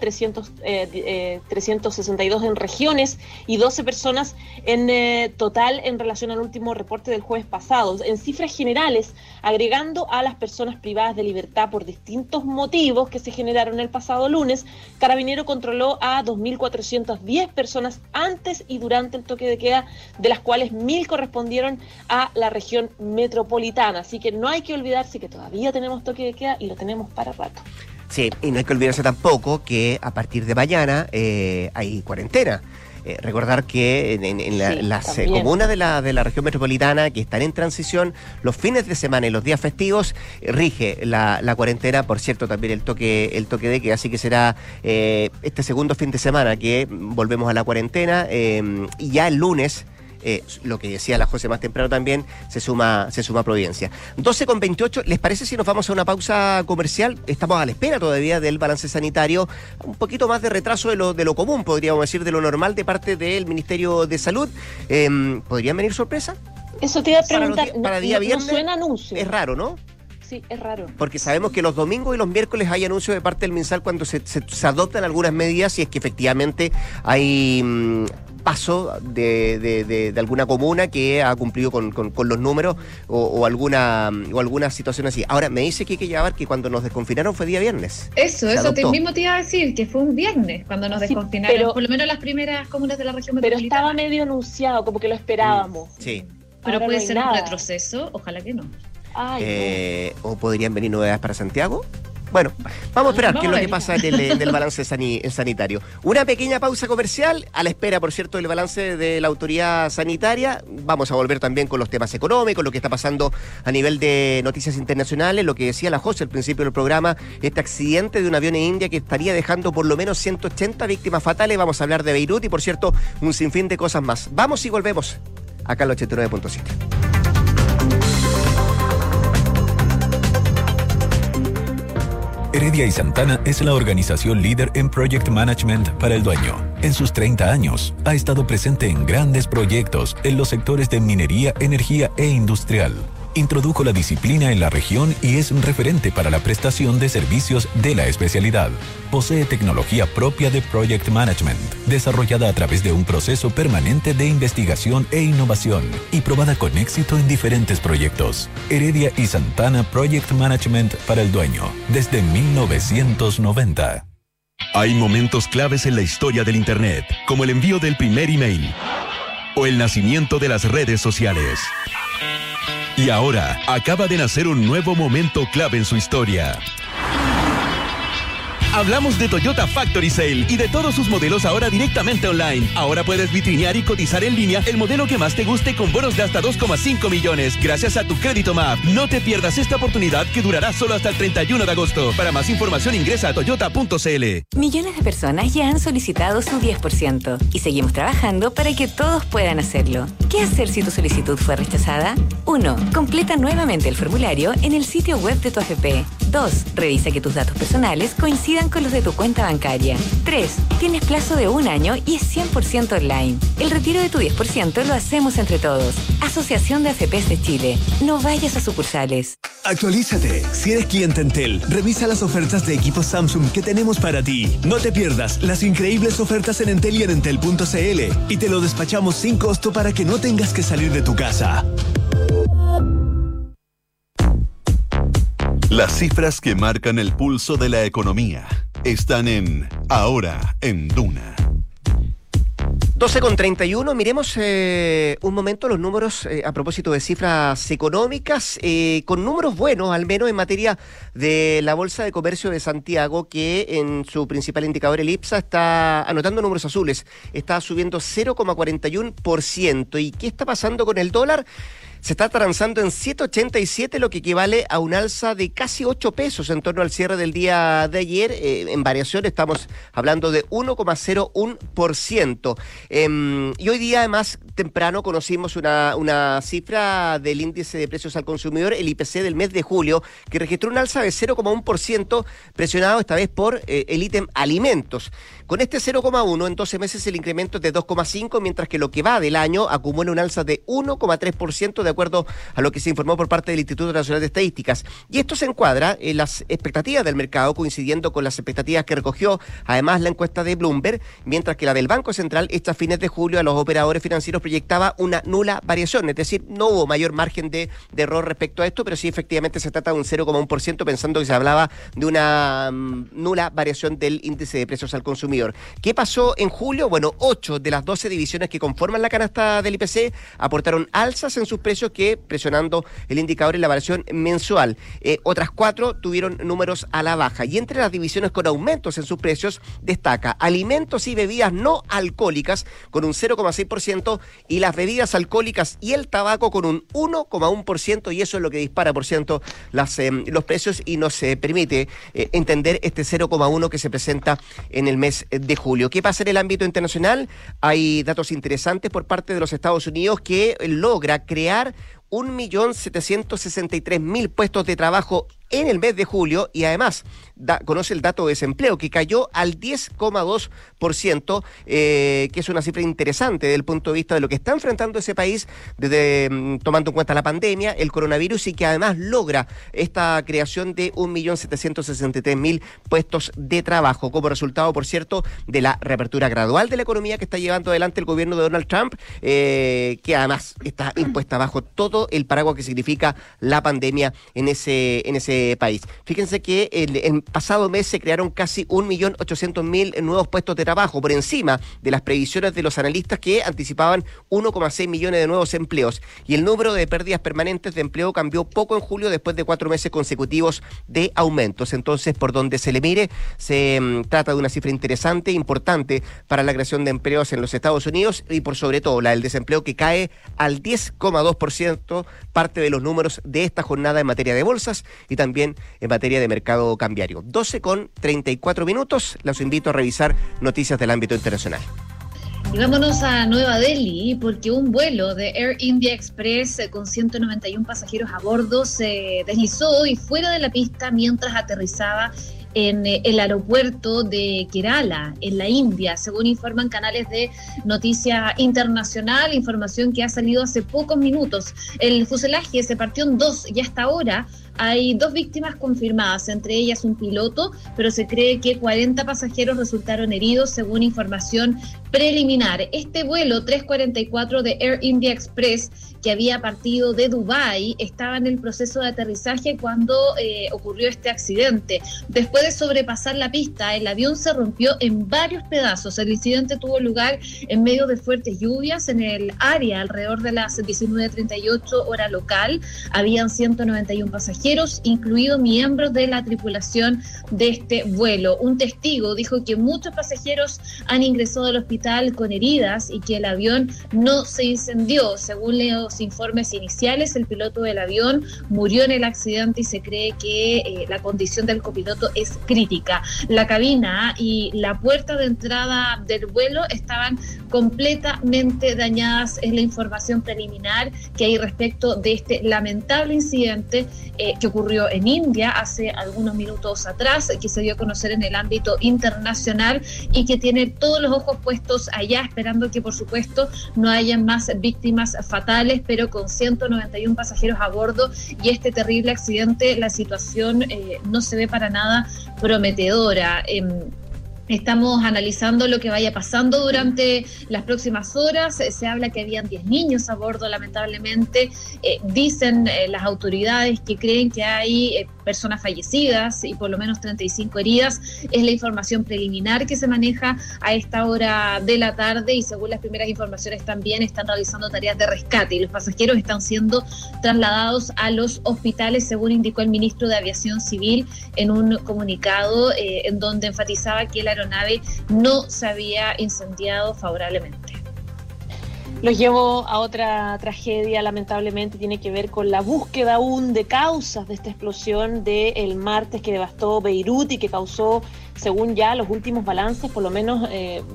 362 en regiones y 12 personas en total en relación al último reporte del jueves pasado. En cifras generales, agregando a las personas privadas de libertad por distintos motivos que se generaron el pasado lunes, Carabinero controló a 2.410 personas antes y durante el toque de queda, de las cuales 1.000 correspondieron a la región metropolitana. Así que no hay que olvidarse que todavía tenemos toque de queda y lo tenemos para rato. Sí, y no hay que olvidarse tampoco que a partir de mañana hay cuarentena. Recordar que en las comunas de la región metropolitana que están en transición, los fines de semana y los días festivos rige la cuarentena. Por cierto, también el toque de queda, así que será este segundo fin de semana que volvemos a la cuarentena, y ya el lunes, lo que decía la José más temprano también, se suma Providencia. 12:28, ¿les parece si nos vamos a una pausa comercial? Estamos a la espera todavía del balance sanitario, un poquito más de retraso de lo común, podríamos decir, de lo normal de parte del Ministerio de Salud. ¿Podrían venir sorpresas? Eso te iba a preguntar, para día viernes, no suena anuncio. Es raro, ¿no? Sí, es raro. Porque sabemos que los domingos y los miércoles hay anuncios de parte del MinSal cuando se adoptan algunas medidas, y es que efectivamente hay paso de alguna comuna que ha cumplido con los números o alguna situación así. Ahora, me dice Kike Yabar que cuando nos desconfinaron fue día viernes. Eso mismo te iba a decir, que fue un viernes cuando nos desconfinaron, pero, por lo menos las primeras comunas de la región metropolitana. Pero estaba medio anunciado, como que lo esperábamos. Sí. Pero ahora puede no hay ser nada. un retroceso, ojalá que no. Ay, ¿O podrían venir novedades para Santiago? Bueno, vamos a esperar qué es lo que pasa en el balance sanitario. Una pequeña pausa comercial, a la espera, por cierto, del balance de la autoridad sanitaria. Vamos a volver también con los temas económicos, lo que está pasando a nivel de noticias internacionales, lo que decía la José al principio del programa, este accidente de un avión en India que estaría dejando por lo menos 180 víctimas fatales. Vamos a hablar de Beirut y, por cierto, un sinfín de cosas más. Vamos y volvemos acá al 89.7. Heredia y Santana es la organización líder en Project Management para el dueño. En sus 30 años, ha estado presente en grandes proyectos en los sectores de minería, energía e industrial. Introdujo la disciplina en la región y es un referente para la prestación de servicios de la especialidad. Posee tecnología propia de Project Management, desarrollada a través de un proceso permanente de investigación e innovación y probada con éxito en diferentes proyectos. Heredia y Santana Project Management para el dueño, desde 1990. Hay momentos claves en la historia del Internet, como el envío del primer email o el nacimiento de las redes sociales. Y ahora, acaba de nacer un nuevo momento clave en su historia. Hablamos de Toyota Factory Sale y de todos sus modelos ahora directamente online. Ahora puedes vitrinear y cotizar en línea el modelo que más te guste con bonos de hasta 2,5 millones gracias a tu crédito MAP. No te pierdas esta oportunidad que durará solo hasta el 31 de agosto. Para más información ingresa a toyota.cl. Millones de personas ya han solicitado su 10% y seguimos trabajando para que todos puedan hacerlo. ¿Qué hacer si tu solicitud fue rechazada? 1. Completa nuevamente el formulario en el sitio web de tu AFP. 2. Revisa que tus datos personales coincidan con los de tu cuenta bancaria. 3. Tienes plazo de 1 año y es 100% online. El retiro de tu 10% lo hacemos entre todos. Asociación de AFPs de Chile. No vayas a sucursales. Actualízate. Si eres cliente Entel, revisa las ofertas de equipos Samsung que tenemos para ti. No te pierdas las increíbles ofertas en Entel y en Entel.cl y te lo despachamos sin costo para que no tengas que salir de tu casa. Las cifras que marcan el pulso de la economía están en Ahora en Duna. 12:31, miremos un momento los números a propósito de cifras económicas, con números buenos, al menos en materia de la Bolsa de Comercio de Santiago, que en su principal indicador, el IPSA, está anotando números azules, está subiendo 0,41%. ¿Y qué está pasando con el dólar? Se está transando en 7.87, lo que equivale a un alza de casi 8 pesos en torno al cierre del día de ayer. En variación estamos hablando de 1,01%. Y hoy día, además, temprano conocimos una cifra del índice de precios al consumidor, el IPC del mes de julio, que registró un alza de 0,1%, presionado esta vez por el ítem alimentos. Con este 0,1 en 12 meses el incremento es de 2,5, mientras que lo que va del año acumula un alza de 1,3%, de acuerdo a lo que se informó por parte del Instituto Nacional de Estadísticas. Y esto se encuadra en las expectativas del mercado, coincidiendo con las expectativas que recogió además la encuesta de Bloomberg, mientras que la del Banco Central, hecha a fines de julio, a los operadores financieros proyectaba una nula variación, es decir, no hubo mayor margen de error respecto a esto, pero sí efectivamente se trata de un 0,1%, pensando que se hablaba de una nula variación del índice de precios al consumidor. ¿Qué pasó en julio? Bueno, 8 de las 12 divisiones que conforman la canasta del IPC aportaron alzas en sus precios, que presionando el indicador en la variación mensual. Otras 4 tuvieron números a la baja. Y entre las divisiones con aumentos en sus precios destaca alimentos y bebidas no alcohólicas con un 0,6%, y las bebidas alcohólicas y el tabaco con un 1,1%, y eso es lo que dispara, por ciento, los precios y nos permite entender este 0,1 que se presenta en el mes de julio. ¿Qué pasa en el ámbito internacional? Hay datos interesantes por parte de los Estados Unidos, que logra crear 1.763.000 puestos de trabajo en el mes de julio, y además conoce el dato de desempleo, que cayó al 10,2%, que es una cifra interesante desde el punto de vista de lo que está enfrentando ese país, desde tomando en cuenta la pandemia, el coronavirus, y que además logra esta creación de 1.763.000 puestos de trabajo, como resultado, por cierto, de la reapertura gradual de la economía que está llevando adelante el gobierno de Donald Trump, que además está impuesta bajo todo el paraguas que significa la pandemia en ese país. Fíjense que el pasado mes se crearon casi 1.800.000 nuevos puestos de trabajo, por encima de las previsiones de los analistas, que anticipaban 1,6 millones de nuevos empleos. Y el número de pérdidas permanentes de empleo cambió poco en julio, después de 4 meses consecutivos de aumentos. Entonces, por donde se le mire, se trata de una cifra interesante, importante para la creación de empleos en los Estados Unidos, y por sobre todo la del desempleo, que cae al 10,2%, parte de los números de esta jornada en materia de bolsas y también en materia de mercado cambiario. 12:34, los invito a revisar noticias del ámbito internacional. Y vámonos a Nueva Delhi, porque un vuelo de Air India Express con 191 pasajeros a bordo se deslizó y fuera de la pista mientras aterrizaba en el aeropuerto de Kerala, en la India, según informan canales de noticia internacional, información que ha salido hace pocos minutos. El fuselaje se partió en dos y hasta ahora hay 2 víctimas confirmadas, entre ellas un piloto, pero se cree que 40 pasajeros resultaron heridos, según información preliminar. Este vuelo 344 de Air India Express, que había partido de Dubái, estaba en el proceso de aterrizaje cuando ocurrió este accidente. Después de sobrepasar la pista, el avión se rompió en varios pedazos. El incidente tuvo lugar en medio de fuertes lluvias en el área, alrededor de las 19:38 hora local. Habían 191 pasajeros, incluidos miembros de la tripulación de este vuelo. Un testigo dijo que muchos pasajeros han ingresado al hospital con heridas y que el avión no se incendió. Según los informes iniciales, el piloto del avión murió en el accidente y se cree que la condición del copiloto es crítica. La cabina y la puerta de entrada del vuelo estaban completamente dañadas, es la información preliminar que hay respecto de este lamentable incidente que ocurrió en India hace algunos minutos atrás, que se dio a conocer en el ámbito internacional y que tiene todos los ojos puestos allá, esperando que por supuesto no haya más víctimas fatales, pero con 191 pasajeros a bordo y este terrible accidente, la situación no se ve para nada prometedora. Estamos analizando lo que vaya pasando durante las próximas horas. Se habla que habían 10 niños a bordo, lamentablemente. Dicen las autoridades que creen que hay personas fallecidas y por lo menos 35 heridas. Es la información preliminar que se maneja a esta hora de la tarde y según las primeras informaciones también están realizando tareas de rescate y los pasajeros están siendo trasladados a los hospitales, según indicó el ministro de Aviación Civil en un comunicado en donde enfatizaba que la aeronave no se había incendiado favorablemente. Los llevo a otra tragedia, lamentablemente tiene que ver con la búsqueda aún de causas de esta explosión del martes que devastó Beirut y que causó, según ya los últimos balances, por lo menos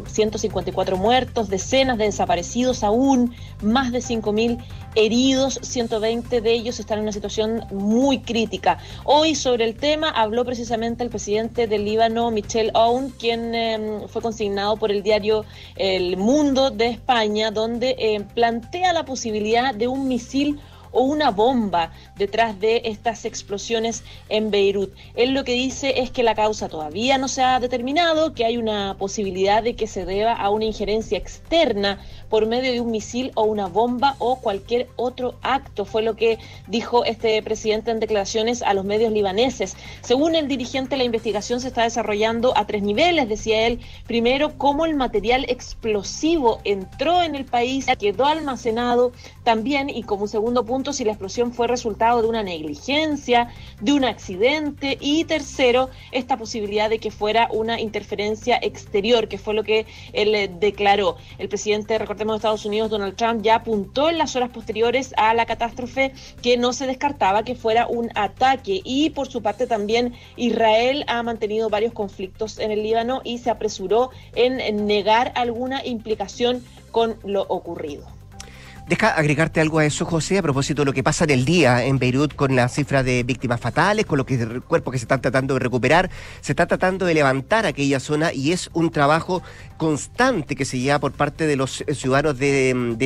154 muertos, decenas de desaparecidos aún, más de 5.000 heridos, 120 de ellos están en una situación muy crítica. Hoy sobre el tema habló precisamente el presidente del Líbano, Michel Aoun, quien fue consignado por el diario El Mundo de España, donde plantea la posibilidad de un misil o una bomba detrás de estas explosiones en Beirut. Él lo que dice es que la causa todavía no se ha determinado, que hay una posibilidad de que se deba a una injerencia externa por medio de un misil o una bomba o cualquier otro acto, fue lo que dijo este presidente en declaraciones a los medios libaneses. Según el dirigente, la investigación se está desarrollando a 3 niveles, decía él. Primero, cómo el material explosivo entró en el país, quedó almacenado también, y como segundo punto, si la explosión fue resultado de una negligencia, de un accidente, y tercero, esta posibilidad de que fuera una interferencia exterior, que fue lo que él declaró. El presidente, recordemos, de Estados Unidos, Donald Trump, ya apuntó en las horas posteriores a la catástrofe que no se descartaba que fuera un ataque, y por su parte también Israel ha mantenido varios conflictos en el Líbano y se apresuró en negar alguna implicación con lo ocurrido. Deja agregarte algo a eso, José, a propósito de lo que pasa en el día en Beirut con la cifra de víctimas fatales, con el cuerpo que se están tratando de recuperar. Se está tratando de levantar aquella zona y es un trabajo constante que se lleva por parte de los ciudadanos de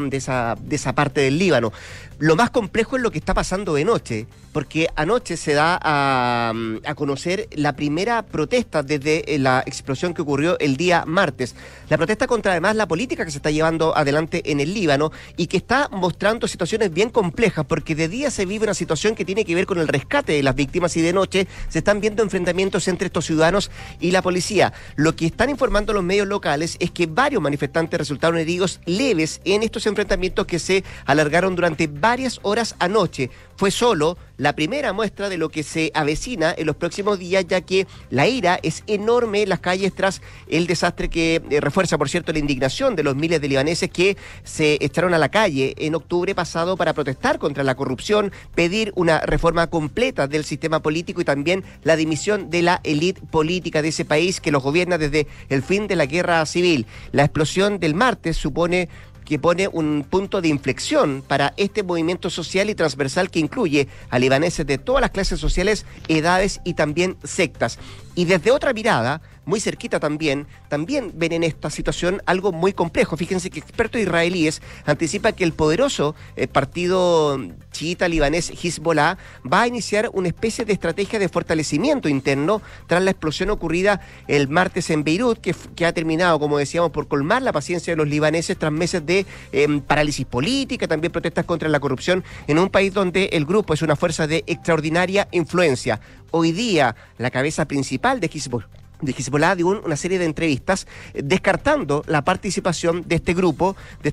esa parte del Líbano. Lo más complejo es lo que está pasando de noche, porque anoche se da a conocer la primera protesta desde la explosión que ocurrió el día martes. La protesta contra además la política que se está llevando adelante en el Líbano y que está mostrando situaciones bien complejas, porque de día se vive una situación que tiene que ver con el rescate de las víctimas y de noche se están viendo enfrentamientos entre estos ciudadanos y la policía. Lo que están informando los medios locales es que varios manifestantes resultaron heridos leves en estos enfrentamientos que se alargaron durante varios varias horas anoche. Fue solo la primera muestra de lo que se avecina en los próximos días, ya que la ira es enorme en las calles tras el desastre que refuerza, por cierto, la indignación de los miles de libaneses que se echaron a la calle en octubre pasado para protestar contra la corrupción, pedir una reforma completa del sistema político y también la dimisión de la élite política de ese país que los gobierna desde el fin de la guerra civil. La explosión del martes que pone un punto de inflexión para este movimiento social y transversal que incluye a libaneses de todas las clases sociales, edades y también sectas. Y desde otra mirada, muy cerquita también ven en esta situación algo muy complejo. Fíjense que expertos israelíes anticipan que el poderoso partido chiita libanés Hezbollah va a iniciar una especie de estrategia de fortalecimiento interno tras la explosión ocurrida el martes en Beirut, que ha terminado, como decíamos, por colmar la paciencia de los libaneses tras meses de parálisis política, también protestas contra la corrupción en un país donde el grupo es una fuerza de extraordinaria influencia. Hoy día, la cabeza principal de Hezbollah dio una serie de entrevistas descartando la participación de este grupo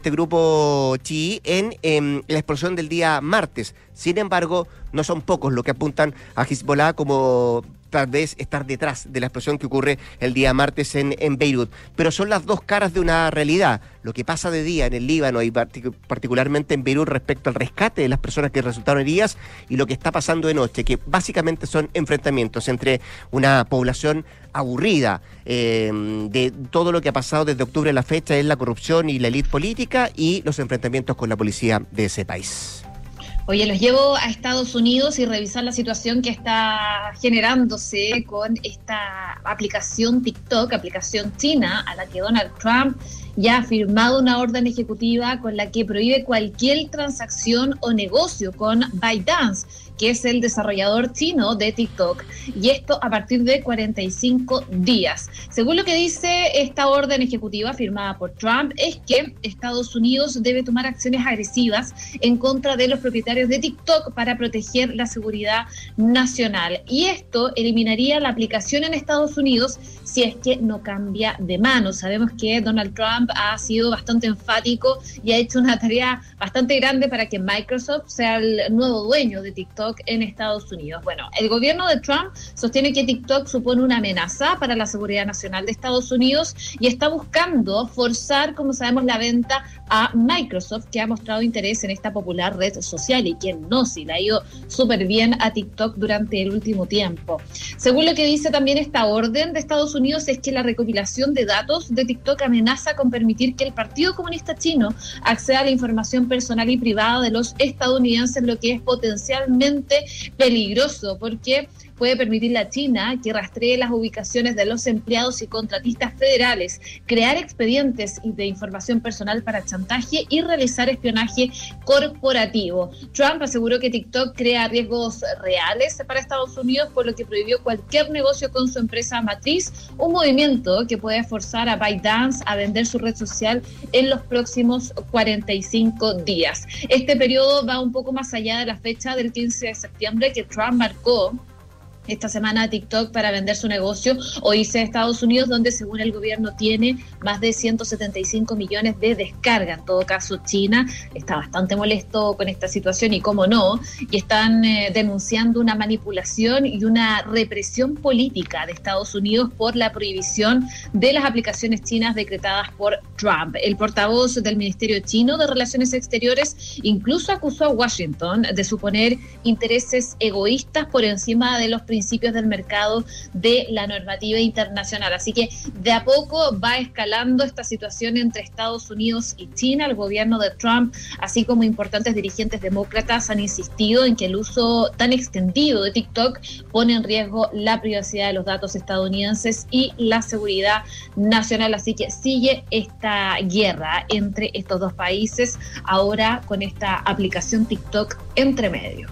chií en la explosión del día martes. Sin embargo, no son pocos los que apuntan a Hezbollah como tal vez estar detrás de la explosión que ocurre el día martes en Beirut. Pero son las dos caras de una realidad. Lo que pasa de día en el Líbano y particularmente en Beirut respecto al rescate de las personas que resultaron heridas y lo que está pasando de noche, que básicamente son enfrentamientos entre una población aburrida de todo lo que ha pasado desde octubre a la fecha en la corrupción y la élite política y los enfrentamientos con la policía de ese país. Oye, los llevo a Estados Unidos y revisar la situación que está generándose con esta aplicación TikTok, aplicación china, a la que Donald Trump ya ha firmado una orden ejecutiva con la que prohíbe cualquier transacción o negocio con ByteDance, que es el desarrollador chino de TikTok, y esto a partir de 45 días. Según lo que dice esta orden ejecutiva firmada por Trump, es que Estados Unidos debe tomar acciones agresivas en contra de los propietarios de TikTok para proteger la seguridad nacional. Y esto eliminaría la aplicación en Estados Unidos si es que no cambia de mano. Sabemos que Donald Trump ha sido bastante enfático y ha hecho una tarea bastante grande para que Microsoft sea el nuevo dueño de TikTok en Estados Unidos. Bueno, el gobierno de Trump sostiene que TikTok supone una amenaza para la seguridad nacional de Estados Unidos y está buscando forzar, como sabemos, la venta a Microsoft, que ha mostrado interés en esta popular red social, y quien no, si le ha ido súper bien a TikTok durante el último tiempo. Según lo que dice también esta orden de Estados Unidos, es que la recopilación de datos de TikTok amenaza con permitir que el Partido Comunista Chino acceda a la información personal y privada de los estadounidenses, lo que es potencialmente peligroso porque puede permitirle a China que rastree las ubicaciones de los empleados y contratistas federales, crear expedientes de información personal para chantaje y realizar espionaje corporativo. Trump aseguró que TikTok crea riesgos reales para Estados Unidos, por lo que prohibió cualquier negocio con su empresa matriz, un movimiento que puede forzar a ByteDance a vender su red social en los próximos 45 días. Este periodo va un poco más allá de la fecha del 15 de septiembre que Trump marcó esta semana a TikTok para vender su negocio o irse a Estados Unidos, donde según el gobierno tiene más de 175 millones de descargas. En todo caso, China está bastante molesto con esta situación y cómo no, y están denunciando una manipulación y una represión política de Estados Unidos por la prohibición de las aplicaciones chinas decretadas por Trump. El portavoz del Ministerio Chino de Relaciones Exteriores incluso acusó a Washington de suponer intereses egoístas por encima de los principios del mercado de la normativa internacional. Así que de a poco va escalando esta situación entre Estados Unidos y China. El gobierno de Trump, así como importantes dirigentes demócratas, han insistido en que el uso tan extendido de TikTok pone en riesgo la privacidad de los datos estadounidenses y la seguridad nacional. Así que sigue esta guerra entre estos dos países, ahora con esta aplicación TikTok entre medio.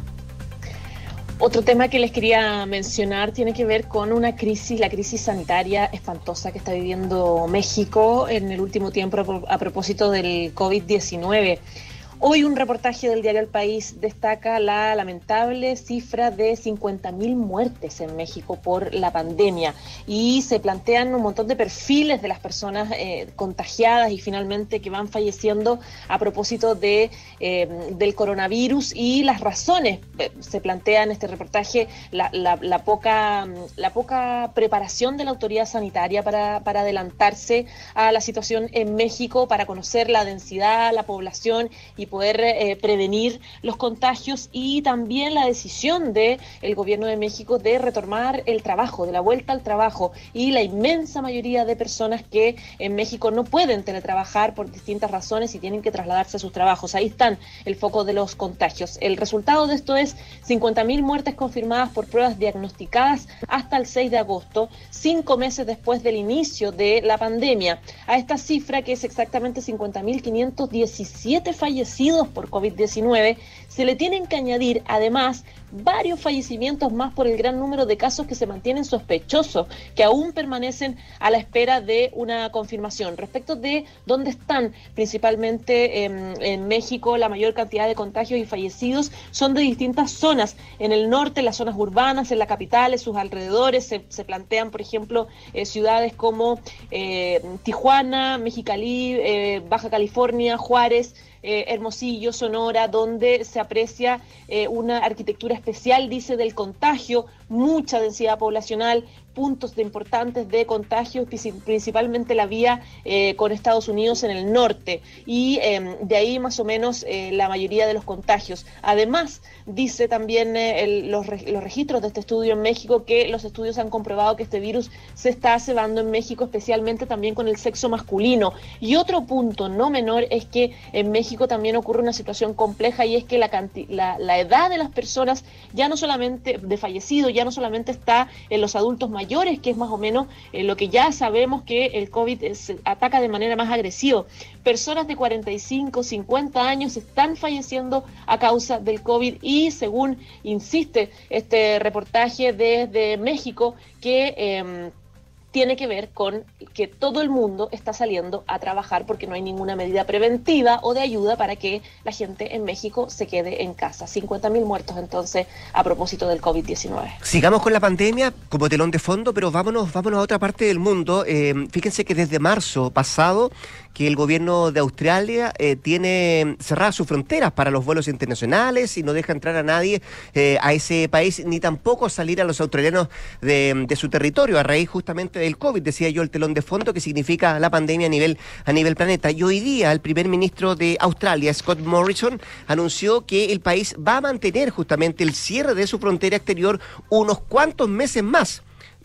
Otro tema que les quería mencionar tiene que ver con una crisis, la crisis sanitaria espantosa que está viviendo México en el último tiempo a propósito del COVID-19. Hoy un reportaje del diario El País destaca la lamentable cifra de 50.000 muertes en México por la pandemia y se plantean un montón de perfiles de las personas contagiadas y finalmente que van falleciendo a propósito del coronavirus y las razones. Se plantea en este reportaje la poca preparación de la autoridad sanitaria para adelantarse a la situación en México, para conocer la densidad, la población y poder prevenir los contagios, y también la decisión del gobierno de México de retomar el trabajo, de la vuelta al trabajo, y la inmensa mayoría de personas que en México no pueden teletrabajar por distintas razones y tienen que trasladarse a sus trabajos. Ahí están el foco de los contagios. El resultado de esto es 50.000 muertes confirmadas por pruebas diagnosticadas hasta el 6 de agosto, 5 meses después del inicio de la pandemia. A esta cifra, que es exactamente 50.517 fallecidos por COVID-19, se le tienen que añadir además varios fallecimientos más por el gran número de casos que se mantienen sospechosos, que aún permanecen a la espera de una confirmación. Respecto de dónde están principalmente en México la mayor cantidad de contagios y fallecidos, son de distintas zonas. En el norte, en las zonas urbanas, en la capital, en sus alrededores, se plantean, por ejemplo, ciudades como Tijuana, Mexicali, Baja California, Juárez, Hermosillo, Sonora, donde se aprecia una arquitectura especial, dice, del contagio, mucha densidad poblacional, puntos importantes de contagio, principalmente la vía con Estados Unidos en el norte, y de ahí más o menos la mayoría de los contagios. Además, dice también los registros de este estudio en México, que los estudios han comprobado que este virus se está cebando en México, especialmente también con el sexo masculino. Y otro punto no menor es que en México también ocurre una situación compleja, y es que la edad de las personas, ya no solamente de fallecidos, ya no solamente está en los adultos mayores, que es más o menos lo que ya sabemos que el COVID ataca de manera más agresiva. Personas de 45, 50 años están falleciendo a causa del COVID, y según insiste este reportaje desde México, que tiene que ver con que todo el mundo está saliendo a trabajar porque no hay ninguna medida preventiva o de ayuda para que la gente en México se quede en casa. 50.000 muertos entonces a propósito del COVID-19. Sigamos con la pandemia como telón de fondo, pero vámonos a otra parte del mundo. Fíjense que desde marzo pasado que el gobierno de Australia tiene cerradas sus fronteras para los vuelos internacionales y no deja entrar a nadie a ese país, ni tampoco salir a los australianos de su territorio, a raíz justamente del COVID, decía yo, el telón de fondo que significa la pandemia a nivel planeta. Y hoy día el primer ministro de Australia, Scott Morrison, anunció que el país va a mantener justamente el cierre de su frontera exterior unos cuantos meses más.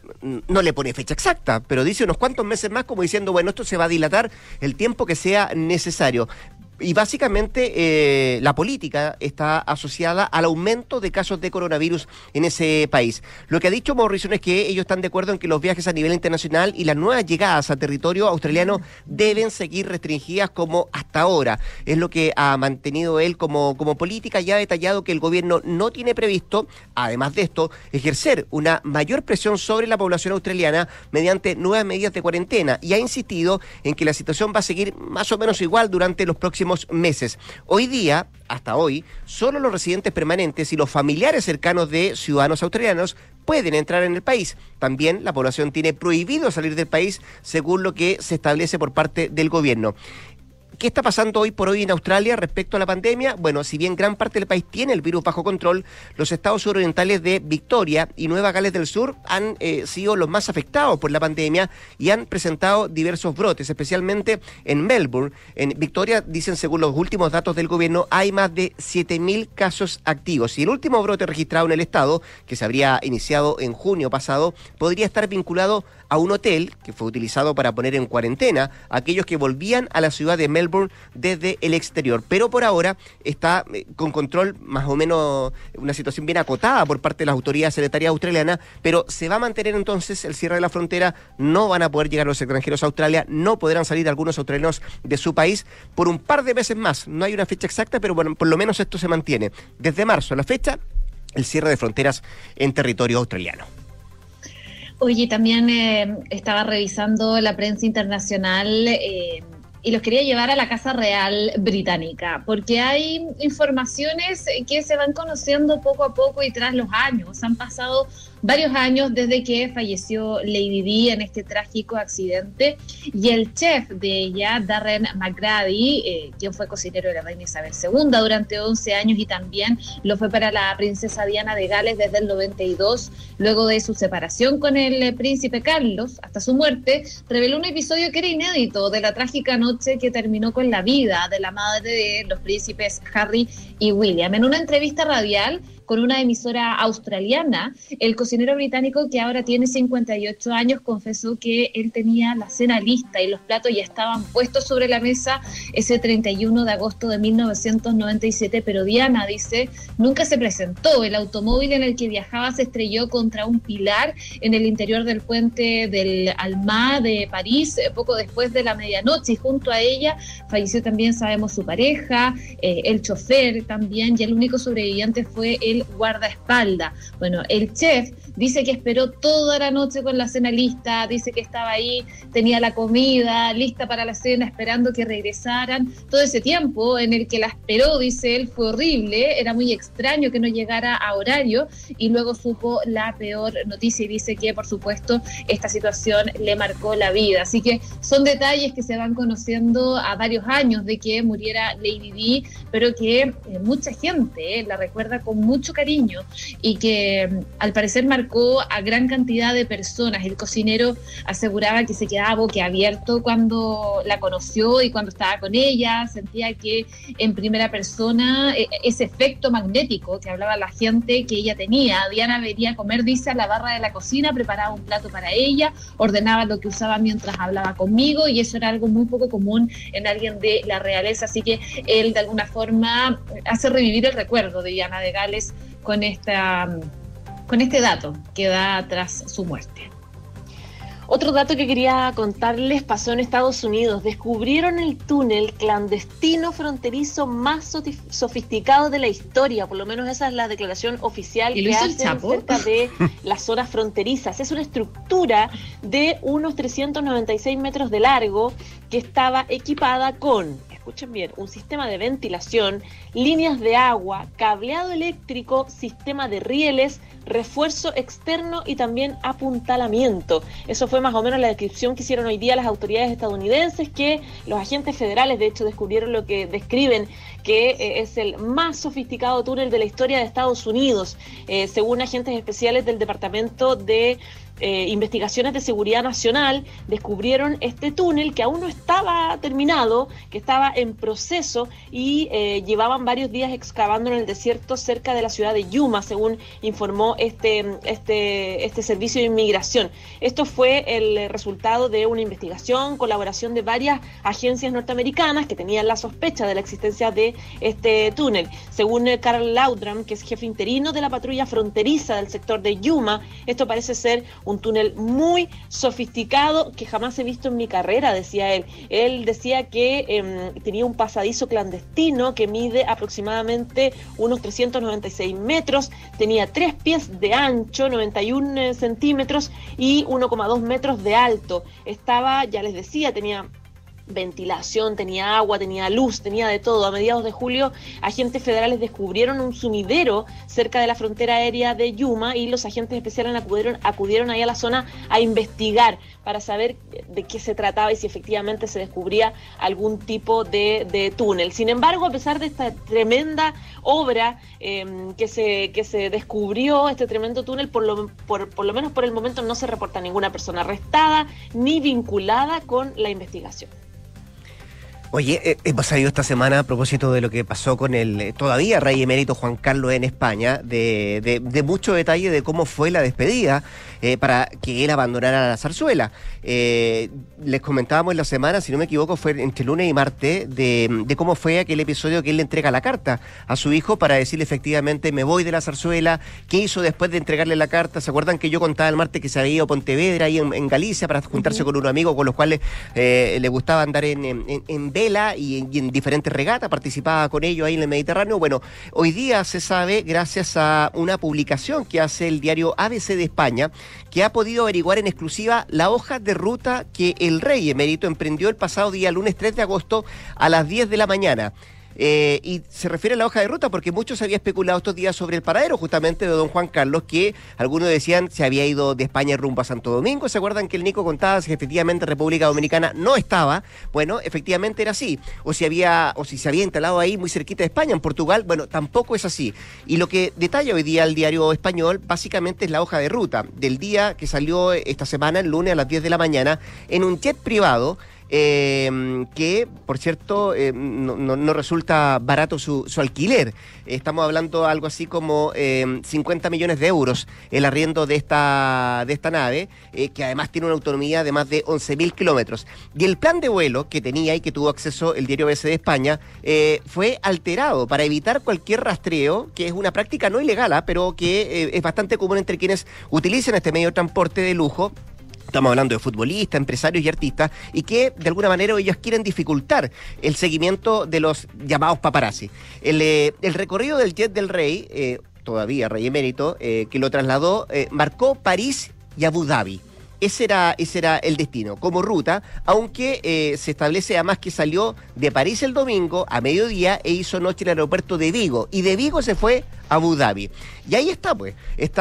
No le pone fecha exacta, pero dice unos cuantos meses más, como diciendo, bueno, esto se va a dilatar el tiempo que sea necesario. Y básicamente la política está asociada al aumento de casos de coronavirus en ese país. Lo que ha dicho Morrison es que ellos están de acuerdo en que los viajes a nivel internacional y las nuevas llegadas a territorio australiano deben seguir restringidas como hasta ahora. Es lo que ha mantenido él como política, y ha detallado que el gobierno no tiene previsto, además de esto, ejercer una mayor presión sobre la población australiana mediante nuevas medidas de cuarentena, y ha insistido en que la situación va a seguir más o menos igual durante los próximos meses. Hoy día, hasta hoy, solo los residentes permanentes y los familiares cercanos de ciudadanos australianos pueden entrar en el país. También la población tiene prohibido salir del país según lo que se establece por parte del gobierno. ¿Qué está pasando hoy por hoy en Australia respecto a la pandemia? Bueno, si bien gran parte del país tiene el virus bajo control, los estados surorientales de Victoria y Nueva Gales del Sur han sido los más afectados por la pandemia y han presentado diversos brotes, especialmente en Melbourne. En Victoria, dicen según los últimos datos del gobierno, hay más de 7.000 casos activos. Y el último brote registrado en el estado, que se habría iniciado en junio pasado, podría estar vinculado a un hotel que fue utilizado para poner en cuarentena a aquellos que volvían a la ciudad de Melbourne desde el exterior. Pero por ahora está con control, más o menos una situación bien acotada por parte de las autoridades sanitarias australianas, pero se va a mantener entonces el cierre de la frontera. No van a poder llegar los extranjeros a Australia, no podrán salir algunos australianos de su país por un par de meses más. No hay una fecha exacta, pero bueno, por lo menos esto se mantiene. Desde marzo a la fecha, el cierre de fronteras en territorio australiano. Oye, también estaba revisando la prensa internacional y los quería llevar a la Casa Real Británica, porque hay informaciones que se van conociendo poco a poco y tras los años. Han pasado varios años desde que falleció Lady Di en este trágico accidente, y el chef de ella, Darren McGrady, quien fue cocinero de la reina Isabel II durante 11 años y también lo fue para la princesa Diana de Gales desde el 92, luego de su separación con el príncipe Carlos hasta su muerte, reveló un episodio que era inédito de la trágica noche que terminó con la vida de la madre de los príncipes Harry y William. En una entrevista radial con una emisora australiana, el cocinero británico, que ahora tiene 58 años, confesó que él tenía la cena lista y los platos ya estaban puestos sobre la mesa ese 31 de agosto de 1997, pero Diana, dice, nunca se presentó. El automóvil en el que viajaba se estrelló contra un pilar en el interior del puente del Alma de París poco después de la medianoche, y junto a ella falleció también, sabemos, su pareja, el chofer también, y el único sobreviviente fue el guardaespaldas. Bueno, el chef dice que esperó toda la noche con la cena lista, dice que estaba ahí, tenía la comida lista para la cena, esperando que regresaran. Todo ese tiempo en el que la esperó, dice él, fue horrible, era muy extraño que no llegara a horario, y luego supo la peor noticia y dice que, por supuesto, esta situación le marcó la vida. Así que son detalles que se van conociendo a varios años de que muriera Lady Di, pero que mucha gente la recuerda con mucho cariño y que al parecer marcó a gran cantidad de personas. El cocinero aseguraba que se quedaba boquiabierto cuando la conoció y cuando estaba con ella, sentía que en primera persona ese efecto magnético que hablaba la gente que ella tenía. Diana venía a comer, dice, a la barra de la cocina, preparaba un plato para ella, ordenaba lo que usaba mientras hablaba conmigo, y eso era algo muy poco común en alguien de la realeza. Así que él de alguna forma hace revivir el recuerdo de Diana de Gales con este dato que da tras su muerte. Otro dato que quería contarles pasó en Estados Unidos. Descubrieron el túnel clandestino fronterizo más sofisticado de la historia, por lo menos esa es la declaración oficial que hacen cerca de las zonas fronterizas. Es una estructura de unos 396 metros de largo que estaba equipada con, escuchen bien, un sistema de ventilación, líneas de agua, cableado eléctrico, sistema de rieles, refuerzo externo y también apuntalamiento. Eso fue más o menos la descripción que hicieron hoy día las autoridades estadounidenses, que los agentes federales de hecho descubrieron lo que describen que es el más sofisticado túnel de la historia de Estados Unidos, según agentes especiales del Departamento de Investigaciones de Seguridad Nacional. Descubrieron este túnel que aún no estaba terminado, que estaba en proceso, y llevaban varios días excavando en el desierto cerca de la ciudad de Yuma, según informó este servicio de inmigración. Esto fue el resultado de una investigación, colaboración de varias agencias norteamericanas que tenían la sospecha de la existencia de este túnel. Según Carl Laudram, que es jefe interino de la patrulla fronteriza del sector de Yuma, esto parece ser un túnel muy sofisticado que jamás he visto en mi carrera, decía él. Él decía que tenía un pasadizo clandestino que mide aproximadamente unos 396 metros, tenía 3 pies de ancho, 91 centímetros y 1,2 metros de alto. Estaba, ya les decía, tenía ventilación, tenía agua, tenía luz, tenía de todo. A mediados de julio, agentes federales descubrieron un sumidero cerca de la frontera aérea de Yuma, y los agentes especiales acudieron ahí a la zona a investigar para saber de qué se trataba y si efectivamente se descubría algún tipo de túnel. Sin embargo, a pesar de esta tremenda obra que se descubrió, este tremendo túnel, por lo menos por el momento no se reporta ninguna persona arrestada ni vinculada con la investigación. Oye, hemos sabido esta semana, a propósito de lo que pasó con el todavía rey emérito Juan Carlos en España, de mucho detalle de cómo fue la despedida para que él abandonara la zarzuela. Les comentábamos en la semana, si no me equivoco, fue entre lunes y martes, de cómo fue aquel episodio que él le entrega la carta a su hijo para decirle efectivamente me voy de la zarzuela. ¿Qué hizo después de entregarle la carta? ¿Se acuerdan que yo contaba el martes que se había ido a Pontevedra, ahí en Galicia, para juntarse con unos amigos con los cuales le gustaba andar en vela y en diferentes regatas, participaba con ellos ahí en el Mediterráneo? Bueno, hoy día se sabe, gracias a una publicación que hace el diario ABC de España, que ha podido averiguar en exclusiva la hoja de ruta que el rey emérito emprendió el pasado día lunes 3 de agosto a las 10 de la mañana. Y se refiere a la hoja de ruta porque muchos habían especulado estos días sobre el paradero justamente de don Juan Carlos, que algunos decían se había ido de España rumbo a Santo Domingo. ¿Se acuerdan que el Nico contaba si efectivamente República Dominicana no estaba? Bueno, efectivamente era así. O si se había instalado ahí muy cerquita de España, en Portugal. Bueno, tampoco es así. Y lo que detalla hoy día el diario español básicamente es la hoja de ruta del día que salió esta semana, el lunes a las 10 de la mañana, en un jet privado. Que, por cierto, no resulta barato su alquiler. Estamos hablando algo así como 50 millones de euros el arriendo de esta nave, que además tiene una autonomía de más de 11.000 kilómetros. Y el plan de vuelo que tenía y que tuvo acceso el diario ABC de España fue alterado para evitar cualquier rastreo, que es una práctica no ilegal, pero que es bastante común entre quienes utilizan este medio de transporte de lujo. Estamos hablando de futbolistas, empresarios y artistas, y que de alguna manera ellos quieren dificultar el seguimiento de los llamados paparazzi. El recorrido del jet del rey, todavía rey emérito, que lo trasladó, marcó París y Abu Dhabi. Ese era el destino como ruta, aunque se establece además que salió de París el domingo a mediodía e hizo noche en el aeropuerto de Vigo, y de Vigo se fue a Abu Dhabi. Y ahí está, pues.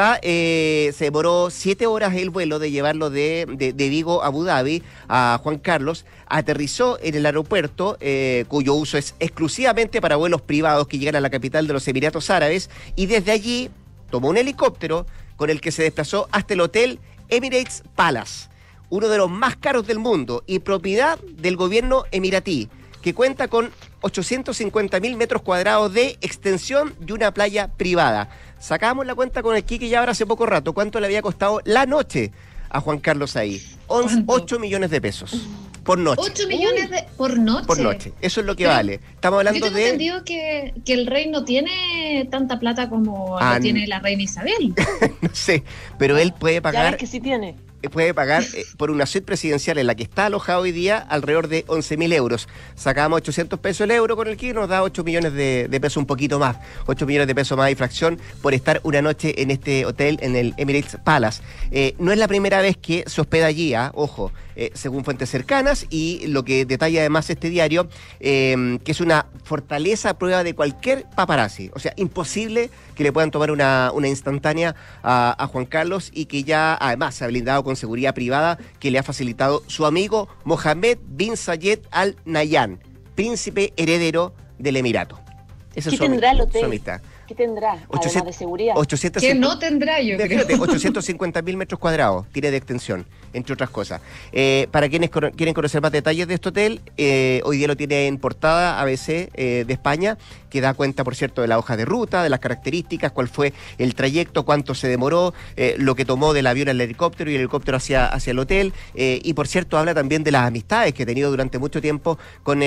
Se demoró 7 horas el vuelo de llevarlo de Vigo a Abu Dhabi a Juan Carlos. Aterrizó en el aeropuerto, cuyo uso es exclusivamente para vuelos privados que llegan a la capital de los Emiratos Árabes, y desde allí tomó un helicóptero con el que se desplazó hasta el hotel Emirates Palace, uno de los más caros del mundo y propiedad del gobierno emiratí, que cuenta con 850.000 metros cuadrados de extensión y una playa privada. Sacábamos la cuenta con el Kiki ya ahora hace poco rato, ¿cuánto le había costado la noche a Juan Carlos ahí? 8 millones de pesos por noche. 8 millones por noche. Por noche, eso es lo que vale. Estamos hablando yo tengo entendido que el rey no tiene tanta plata como lo tiene la reina Isabel. No sé, pero él puede pagar. Ya ves que sí tiene. Puede pagar por una suite presidencial en la que está alojado hoy día alrededor de 11.000 euros. Sacamos 800 pesos el euro con el que nos da 8 millones de pesos, un poquito más. 8 millones de pesos más y fracción por estar una noche en este hotel, en el Emirates Palace. No es la primera vez que se hospeda allí, ojo, según fuentes cercanas, y lo que detalla además este diario, que es una fortaleza a prueba de cualquier paparazzi. O sea, imposible que le puedan tomar una instantánea a Juan Carlos, y que ya además se ha blindado con seguridad privada que le ha facilitado su amigo Mohammed bin Zayed Al Nahyan, príncipe heredero del Emirato. ¿Qué tendrá el hotel? ¿Qué tendrá? Además de seguridad. ¿Qué no tendrá, yo creo? 850.000 metros cuadrados tiene de extensión, entre otras cosas. Para quienes quieren conocer más detalles de este hotel, hoy día lo tiene en portada ABC de España, que da cuenta, por cierto, de la hoja de ruta, de las características, cuál fue el trayecto, cuánto se demoró, lo que tomó del avión al helicóptero y el helicóptero hacia el hotel. Y, por cierto, habla también de las amistades que ha tenido durante mucho tiempo con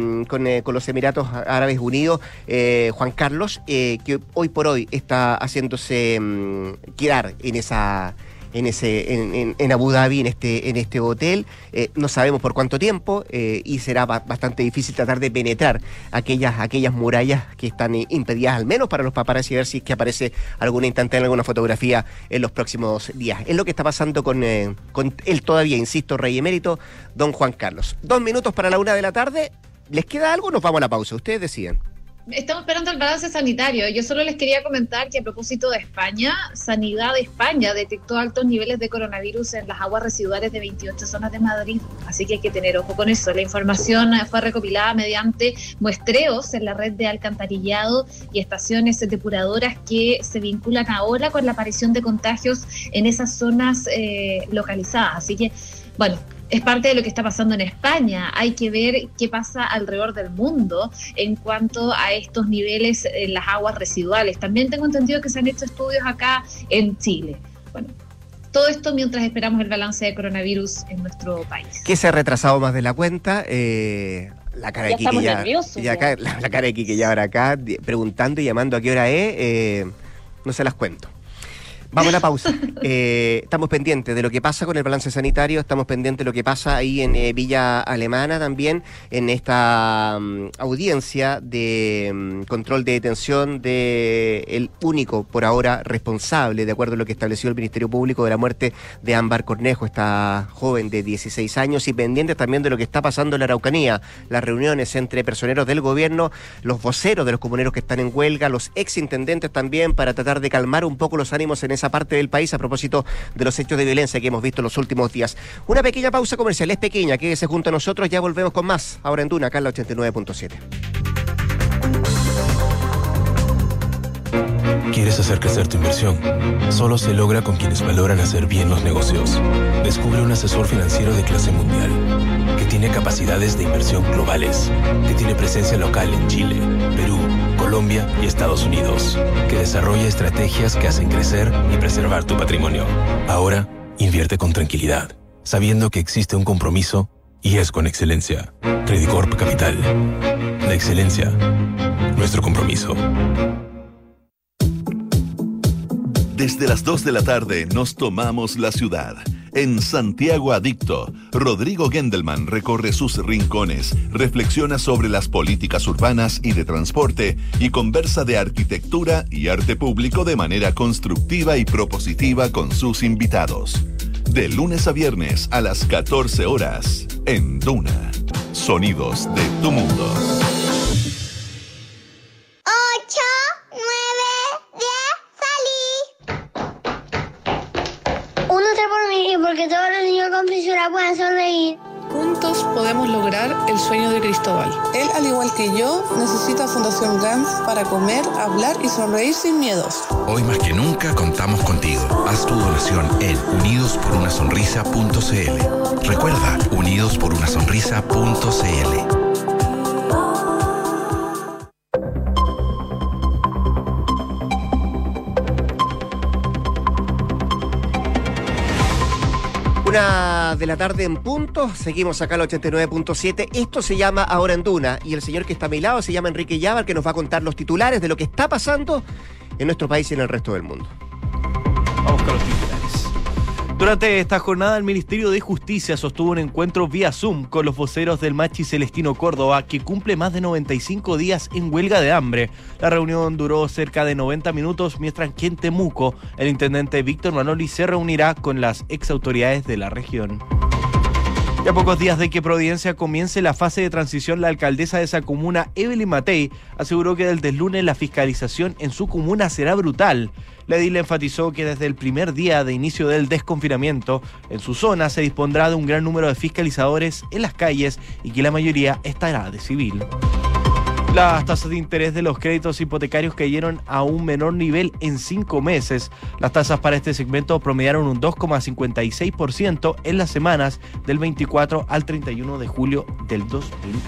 los Emiratos Árabes Unidos, Juan Carlos, que hoy por hoy está haciéndose quedar en Abu Dhabi, en este hotel. No sabemos por cuánto tiempo, y será bastante difícil tratar de penetrar aquellas murallas que están impedidas, al menos para los paparazzi, ver si es que aparece alguna instantánea, alguna fotografía en los próximos días. Es lo que está pasando con él todavía, insisto, rey emérito, don Juan Carlos. 2 minutos para la 1 de la tarde. ¿Les queda algo? Nos vamos a la pausa, ustedes deciden. Estamos esperando el balance sanitario. Yo solo les quería comentar que, a propósito de España, Sanidad de España detectó altos niveles de coronavirus en las aguas residuales de 28 zonas de Madrid. Así que hay que tener ojo con eso. La información fue recopilada mediante muestreos en la red de alcantarillado y estaciones depuradoras que se vinculan ahora con la aparición de contagios en esas zonas localizadas. Así que, bueno, es parte de lo que está pasando en España. Hay que ver qué pasa alrededor del mundo en cuanto a estos niveles en las aguas residuales. También tengo entendido que se han hecho estudios acá en Chile. Bueno, todo esto mientras esperamos el balance de coronavirus en nuestro país. Que se ha retrasado más de la cuenta. La cara de Quique la cara de Quique ya ahora acá preguntando y llamando a qué hora es. No se las cuento. Vamos a la pausa. Estamos pendientes de lo que pasa con el balance sanitario, estamos pendientes de lo que pasa ahí en Villa Alemana también, en esta audiencia de control de detención del único, por ahora, responsable, de acuerdo a lo que estableció el Ministerio Público, de la muerte de Ámbar Cornejo, esta joven de 16 años, y pendientes también de lo que está pasando en la Araucanía, las reuniones entre personeros del gobierno, los voceros de los comuneros que están en huelga, los exintendentes también, para tratar de calmar un poco los ánimos en esa parte del país a propósito de los hechos de violencia que hemos visto en los últimos días. Una pequeña pausa comercial, es pequeña, quédese junto a nosotros, ya volvemos con más, ahora en Duna, acá en la 89.7. ¿Quieres hacer crecer tu inversión? Solo se logra con quienes valoran hacer bien los negocios. Descubre un asesor financiero de clase mundial, que tiene capacidades de inversión globales, que tiene presencia local en Chile, Perú, Colombia y Estados Unidos, que desarrolla estrategias que hacen crecer y preservar tu patrimonio. Ahora, invierte con tranquilidad, sabiendo que existe un compromiso y es con excelencia. Credicorp Capital. La excelencia, nuestro compromiso. Desde las 2 de la tarde nos tomamos la ciudad. En Santiago Adicto, Rodrigo Gendelman recorre sus rincones, reflexiona sobre las políticas urbanas y de transporte y conversa de arquitectura y arte público de manera constructiva y propositiva con sus invitados. De lunes a viernes a las 14 horas, en Duna. Sonidos de tu mundo. 8, 9, 10, salí. Únete por mí y porque todos los niños con fisura puedan sonreír. Juntos podemos lograr el sueño de Cristóbal. Él, al igual que yo, necesita Fundación GANS para comer, hablar y sonreír sin miedos. Hoy más que nunca contamos contigo. Haz tu donación en unidosporunasonrisa.cl. Recuerda, unidosporunasonrisa.cl. Una de la tarde en punto, seguimos acá al 89.7, esto se llama Ahora en Duna, y el señor que está a mi lado se llama Enrique Llávar, que nos va a contar los titulares de lo que está pasando en nuestro país y en el resto del mundo. Vamos con los titulares. Durante esta jornada, el Ministerio de Justicia sostuvo un encuentro vía Zoom con los voceros del Machi Celestino Córdoba, que cumple más de 95 días en huelga de hambre. La reunión duró cerca de 90 minutos, mientras que en Temuco, el intendente Víctor Manoli se reunirá con las exautoridades de la región. Y a pocos días de que Providencia comience la fase de transición, la alcaldesa de esa comuna, Evelyn Matei, aseguró que desde el lunes la fiscalización en su comuna será brutal. La edil enfatizó que desde el primer día de inicio del desconfinamiento, en su zona se dispondrá de un gran número de fiscalizadores en las calles y que la mayoría estará de civil. Las tasas de interés de los créditos hipotecarios cayeron a un menor nivel en 5 meses. Las tasas para este segmento promediaron un 2,56% en las semanas del 24 al 31 de julio del 2020.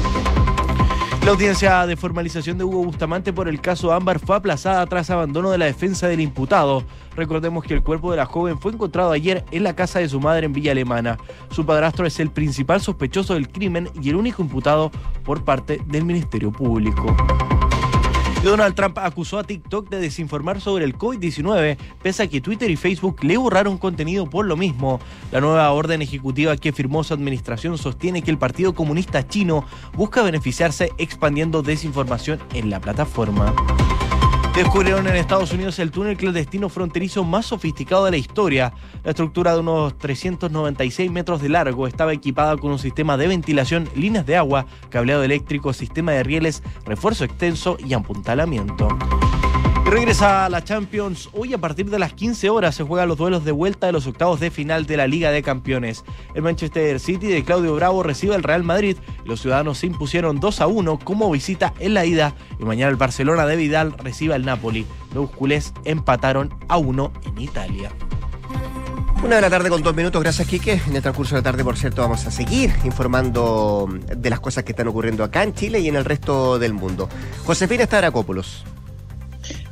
La audiencia de formalización de Hugo Bustamante por el caso Ámbar fue aplazada tras abandono de la defensa del imputado. Recordemos que el cuerpo de la joven fue encontrado ayer en la casa de su madre en Villa Alemana. Su padrastro es el principal sospechoso del crimen y el único imputado por parte del Ministerio Público. Donald Trump acusó a TikTok de desinformar sobre el COVID-19, pese a que Twitter y Facebook le borraron contenido por lo mismo. La nueva orden ejecutiva que firmó su administración sostiene que el Partido Comunista Chino busca beneficiarse expandiendo desinformación en la plataforma. Descubrieron en Estados Unidos el túnel clandestino fronterizo más sofisticado de la historia. La estructura de unos 396 metros de largo estaba equipada con un sistema de ventilación, líneas de agua, cableado eléctrico, sistema de rieles, refuerzo extenso y apuntalamiento. Y regresa a la Champions. Hoy a partir de las 15 horas se juegan los duelos de vuelta de los octavos de final de la Liga de Campeones. El Manchester City de Claudio Bravo recibe al Real Madrid. Los ciudadanos se impusieron 2-1 como visita en la ida. Y mañana el Barcelona de Vidal recibe al Napoli. Los culés empataron 1 en Italia. 1 de la tarde con 2 minutos, gracias Quique. En el transcurso de la tarde, por cierto, vamos a seguir informando de las cosas que están ocurriendo acá en Chile y en el resto del mundo. Josefina Stavrakopoulos.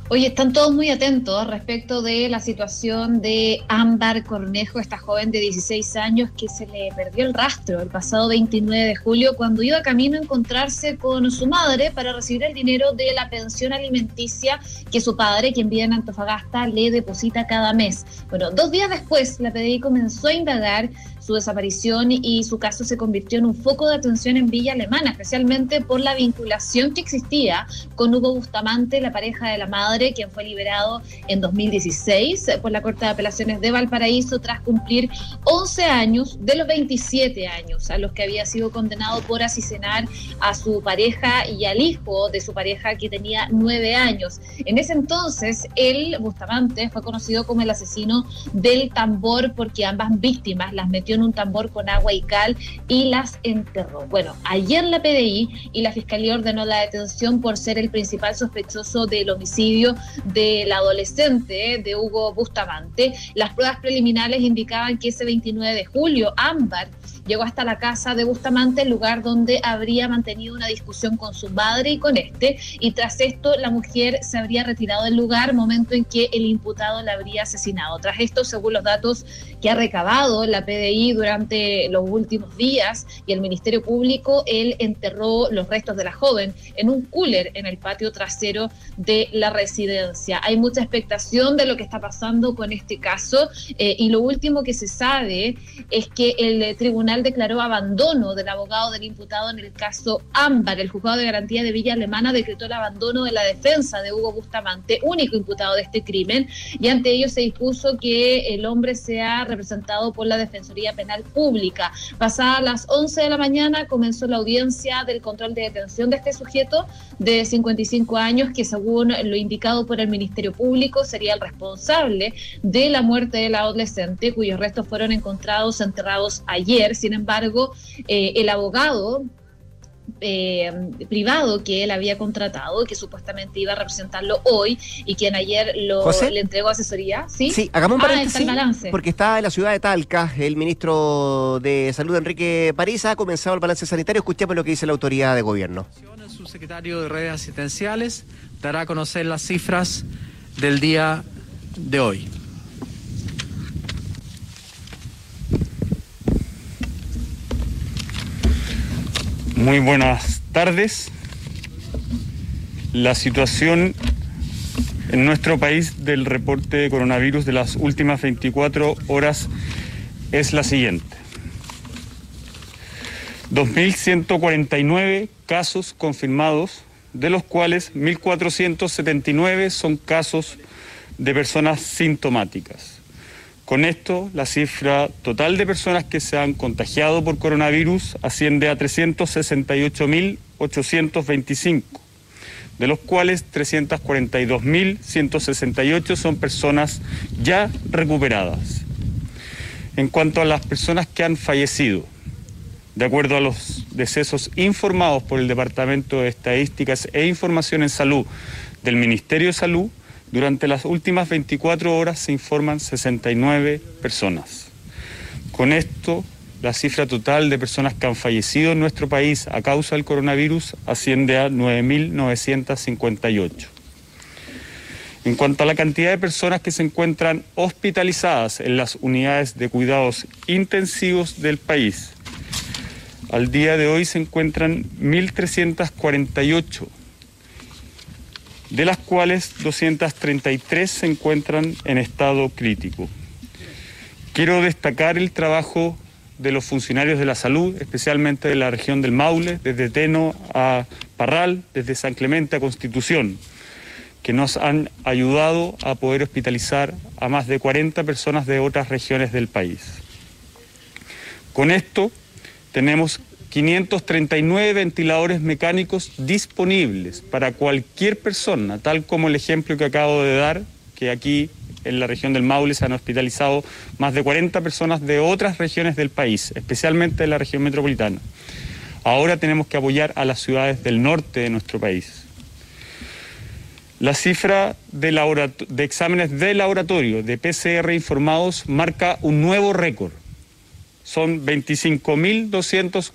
Oye, están todos muy atentos respecto de la situación de Ámbar Cornejo, esta joven de 16 años que se le perdió el rastro el pasado 29 de julio cuando iba camino a encontrarse con su madre para recibir el dinero de la pensión alimenticia que su padre, quien vive en Antofagasta, le deposita cada mes. Bueno, 2 días después la PDI comenzó a indagar su desaparición y su caso se convirtió en un foco de atención en Villa Alemana, especialmente por la vinculación que existía con Hugo Bustamante, la pareja de la madre, quien fue liberado en 2016 por la Corte de Apelaciones de Valparaíso tras cumplir 11 años de los 27 años a los que había sido condenado por asesinar a su pareja y al hijo de su pareja, que tenía 9 años. En ese entonces, él, Bustamante, fue conocido como el asesino del tambor porque ambas víctimas las metió en un tambor con agua y cal y las enterró. Bueno, ayer la PDI y la Fiscalía ordenó la detención por ser el principal sospechoso del homicidio del adolescente de Hugo Bustamante. Las pruebas preliminares indicaban que ese 29 de julio Ámbar llegó hasta la casa de Bustamante, el lugar donde habría mantenido una discusión con su madre y con y tras esto la mujer se habría retirado del lugar, momento en que el imputado la habría asesinado. Tras esto, según los datos que ha recabado la PDI durante los últimos días y el Ministerio Público, él enterró los restos de la joven en un cooler en el patio trasero de la residencia. Hay mucha expectación de lo que está pasando con este caso y lo último que se sabe es que el tribunal declaró abandono del abogado del imputado en el caso Ámbar. El juzgado de garantía de Villa Alemana decretó el abandono de la defensa de Hugo Bustamante, único imputado de este crimen, y ante ello se dispuso que el hombre sea representado por la Defensoría Penal Pública. Pasadas las 11 de la mañana comenzó la audiencia del control de detención de este sujeto de 55 años que, según lo indicado por el Ministerio Público, sería el responsable de la muerte del adolescente, cuyos restos fueron encontrados enterrados ayer. Sin embargo, el abogado privado que él había contratado, que supuestamente iba a representarlo hoy y quien ayer le entregó asesoría. Sí, hagamos un paréntesis, está el balance. porque está en la ciudad de Talca el ministro de Salud, Enrique París, ha comenzado el balance sanitario. Escuchemos lo que dice la autoridad de gobierno. El subsecretario de Redes Asistenciales dará a conocer las cifras del día de hoy. Muy buenas tardes. La situación en nuestro país del reporte de coronavirus de las últimas 24 horas es la siguiente. 2.149 casos confirmados, de los cuales 1.479 son casos de personas sintomáticas. Con esto, la cifra total de personas que se han contagiado por coronavirus asciende a 368.825, de los cuales 342.168 son personas ya recuperadas. En cuanto a las personas que han fallecido, de acuerdo a los decesos informados por el Departamento de Estadísticas e Información en Salud del Ministerio de Salud, durante las últimas 24 horas se informan 69 personas. Con esto, la cifra total de personas que han fallecido en nuestro país a causa del coronavirus asciende a 9.958. En cuanto a la cantidad de personas que se encuentran hospitalizadas en las unidades de cuidados intensivos del país, al día de hoy se encuentran 1.348, de las cuales 233 se encuentran en estado crítico. Quiero destacar el trabajo de los funcionarios de la salud, especialmente de la región del Maule, desde Teno a Parral, desde San Clemente a Constitución, que nos han ayudado a poder hospitalizar a más de 40 personas de otras regiones del país. Con esto tenemos 539 ventiladores mecánicos disponibles para cualquier persona, tal como el ejemplo que acabo de dar, que aquí en la región del Maule se han hospitalizado más de 40 personas de otras regiones del país, especialmente de la región metropolitana. Ahora tenemos que apoyar a las ciudades del norte de nuestro país. La cifra de exámenes de laboratorio de PCR informados marca un nuevo récord. Son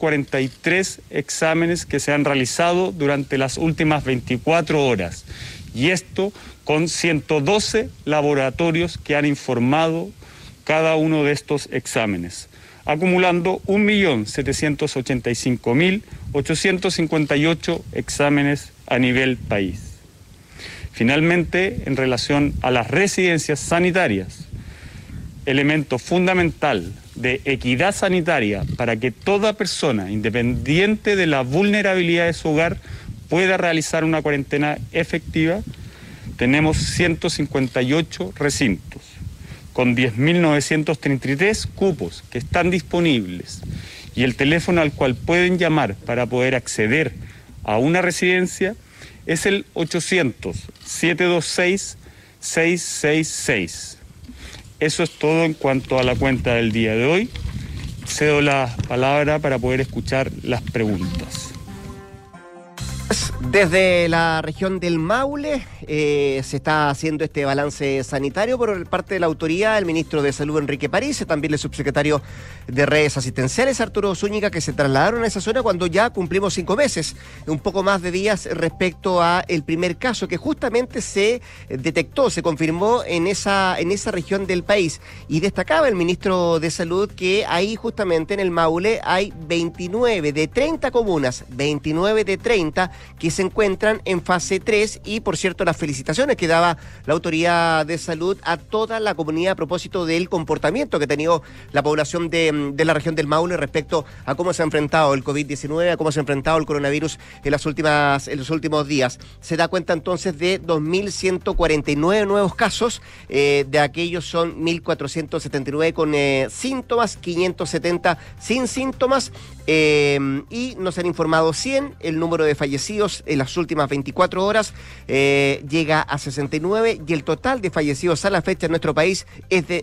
25.243 exámenes que se han realizado durante las últimas 24 horas. y esto con 112 laboratorios que han informado cada uno de estos exámenes, acumulando 1.785.858 exámenes a nivel país. Finalmente, en relación a las residencias sanitarias, elemento fundamental de equidad sanitaria para que toda persona, independiente de la vulnerabilidad de su hogar, pueda realizar una cuarentena efectiva, tenemos 158 recintos con 10.933 cupos que están disponibles, y el teléfono al cual pueden llamar para poder acceder a una residencia es el 800-726-666. Eso es todo en cuanto a la cuenta del día de hoy. Cedo la palabra para poder escuchar las preguntas. Desde la región del Maule se está haciendo este balance sanitario por parte de la autoridad, el ministro de Salud Enrique París, también el subsecretario de Redes Asistenciales Arturo Zúñiga, que se trasladaron a esa zona cuando ya cumplimos 5 meses, un poco más de días respecto a el primer caso que justamente se detectó, se confirmó en esa región del país. Y destacaba el ministro de Salud que ahí justamente en el Maule hay 29 de 30 comunas, 29 de 30 que se encuentran en fase 3, y por cierto las felicitaciones que daba la autoridad de salud a toda la comunidad a propósito del comportamiento que ha tenido la población de la región del Maule respecto a cómo se ha enfrentado el COVID-19, a cómo se ha enfrentado el coronavirus en los últimos días. Se da cuenta entonces de 2.149 nuevos casos, de aquellos son 1.479 con síntomas, 570 sin síntomas, y nos han informado 100. El número de fallecidos en las últimas 24 horas llega a 69, y el total de fallecidos a la fecha en nuestro país es de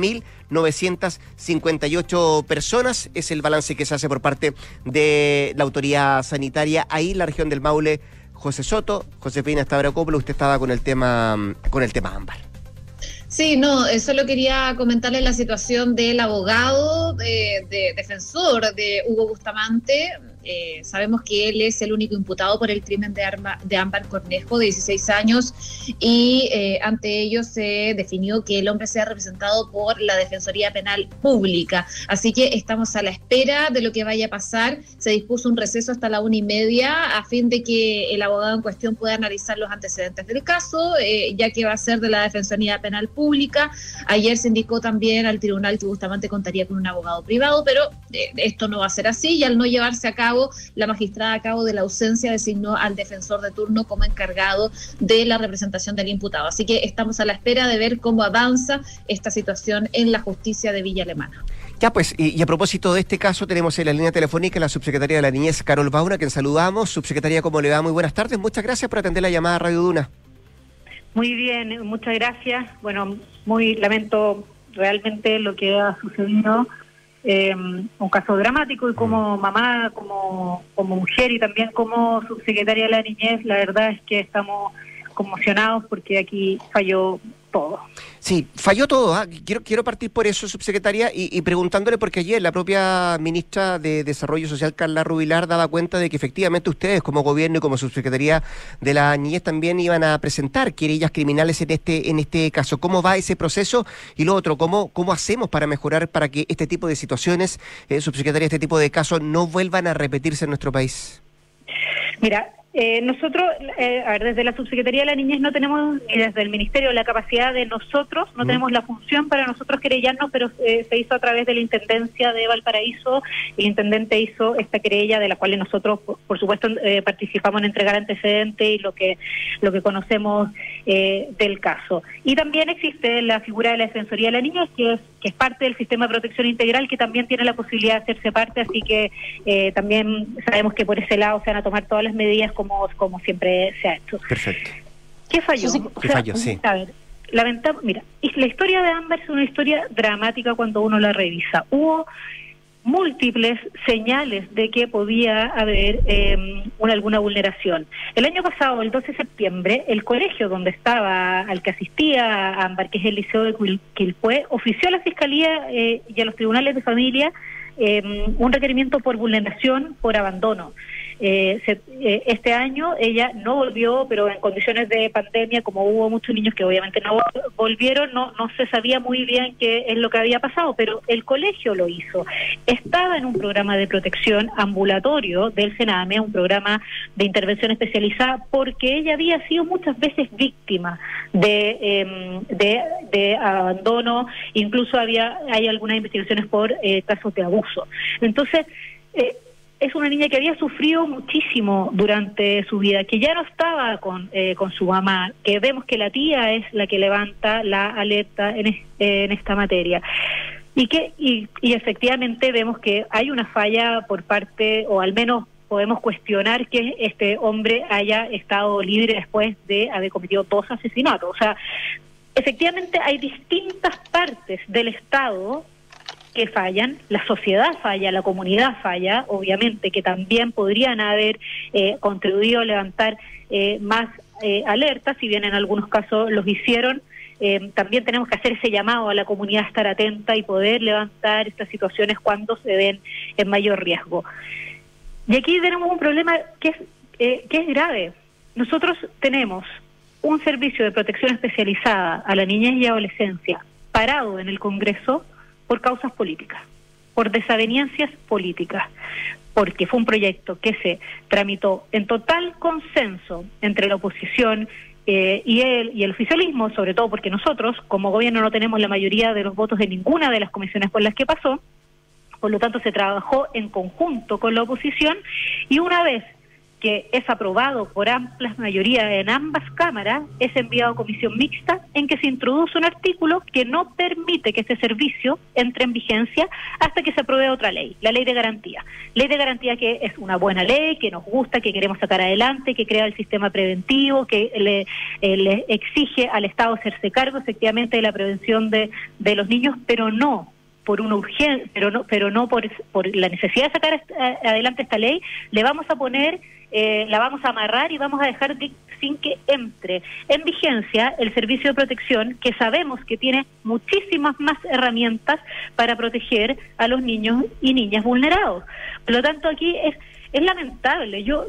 9.958 personas. Es el balance que se hace por parte de la autoridad sanitaria ahí en la región del Maule. José Soto, Josefina Stavrakopoulos, usted estaba con el tema ámbar. Sí, no, solo quería comentarle la situación del abogado defensor de Hugo Bustamante. Sabemos que él es el único imputado por el crimen de Ámbar Cornejo, de 16 años, y ante ello se definió que el hombre sea representado por la Defensoría Penal Pública. Así que estamos a la espera de lo que vaya a pasar. Se dispuso un receso hasta la 1:30 a fin de que el abogado en cuestión pueda analizar los antecedentes del caso, ya que va a ser de la Defensoría Penal Pública. Ayer se indicó también al tribunal que Bustamante contaría con un abogado privado, pero esto no va a ser así, y al no llevarse a cabo, la magistrada, a cabo de la ausencia, designó al defensor de turno como encargado de la representación del imputado. Así que estamos a la espera de ver cómo avanza esta situación en la justicia de Villa Alemana. Ya pues, y a propósito de este caso, tenemos en la línea telefónica la subsecretaria de la Niñez, Carol Bauna, a quien saludamos. Subsecretaria, ¿cómo le va? Muy buenas tardes, muchas gracias por atender la llamada a Radio Duna. Muy bien, muchas gracias. Bueno, muy lamento realmente lo que ha sucedido. Un caso dramático, y como mamá, como mujer y también como subsecretaria de la Niñez, la verdad es que estamos conmocionados porque aquí falló todo. Sí, falló todo. Quiero partir por eso, subsecretaria, y preguntándole, porque ayer la propia ministra de Desarrollo Social, Carla Rubilar, daba cuenta de que efectivamente ustedes como gobierno y como subsecretaría de la Niñez también iban a presentar querellas criminales en este caso. ¿Cómo va ese proceso? Y lo otro, ¿cómo hacemos para mejorar, para que este tipo de situaciones, subsecretaria, este tipo de casos no vuelvan a repetirse en nuestro país? Mira, nosotros, desde la Subsecretaría de la Niñez no tenemos, ni desde el Ministerio, la capacidad de nosotros, no tenemos la función para nosotros querellarnos, pero se hizo a través de la Intendencia de Valparaíso. El Intendente hizo esta querella, de la cual nosotros, por supuesto, participamos en entregar antecedentes y lo que conocemos del caso. Y también existe la figura de la Defensoría de la Niñez, que es parte del sistema de protección integral, que también tiene la posibilidad de hacerse parte, así que también sabemos que por ese lado se van a tomar todas las medidas como siempre se ha hecho. Perfecto. ¿Qué falló? ¿Qué falló? Sí. A ver, mira, la historia de Ámbar es una historia dramática cuando uno la revisa. Hubo múltiples señales de que podía haber alguna vulneración. El año pasado, el 12 de septiembre, el colegio al que asistía Ámbar, que es el Liceo de Quilpué, ofició a la Fiscalía y a los tribunales de familia un requerimiento por vulneración, por abandono. Este año ella no volvió, pero en condiciones de pandemia, como hubo muchos niños que obviamente no volvieron, no se sabía muy bien qué es lo que había pasado, pero el colegio lo hizo. Estaba en un programa de protección ambulatorio del Sename, un programa de intervención especializada, porque ella había sido muchas veces víctima de abandono, incluso hay algunas investigaciones por casos de abuso. Entonces, es una niña que había sufrido muchísimo durante su vida, que ya no estaba con su mamá, que vemos que la tía es la que levanta la alerta en esta materia. Y efectivamente vemos que hay una falla por parte, o al menos podemos cuestionar que este hombre haya estado libre después de haber cometido 2 asesinatos. O sea, efectivamente hay distintas partes del Estado que fallan, la sociedad falla, la comunidad falla, obviamente que también podrían haber contribuido a levantar más alertas, si bien en algunos casos los hicieron. También tenemos que hacer ese llamado a la comunidad a estar atenta y poder levantar estas situaciones cuando se ven en mayor riesgo. Y aquí tenemos un problema que es grave. Nosotros tenemos un servicio de protección especializada a la niñez y adolescencia parado en el Congreso por causas políticas, por desavenencias políticas, porque fue un proyecto que se tramitó en total consenso entre la oposición y el oficialismo, sobre todo porque nosotros, como gobierno, no tenemos la mayoría de los votos de ninguna de las comisiones por las que pasó. Por lo tanto, se trabajó en conjunto con la oposición, y una vez que es aprobado por amplias mayorías en ambas cámaras, es enviado a comisión mixta, en que se introduce un artículo que no permite que este servicio entre en vigencia hasta que se apruebe otra ley, la ley de garantía. Ley de garantía que es una buena ley, que nos gusta, que queremos sacar adelante, que crea el sistema preventivo, que le exige al Estado hacerse cargo efectivamente de la prevención de los niños, pero no por una urgencia, pero no por la necesidad de sacar adelante esta ley. Le vamos a poner, la vamos a amarrar y vamos a dejar sin que entre en vigencia el servicio de protección, que sabemos que tiene muchísimas más herramientas para proteger a los niños y niñas vulnerados. Por lo tanto, aquí es lamentable. Yo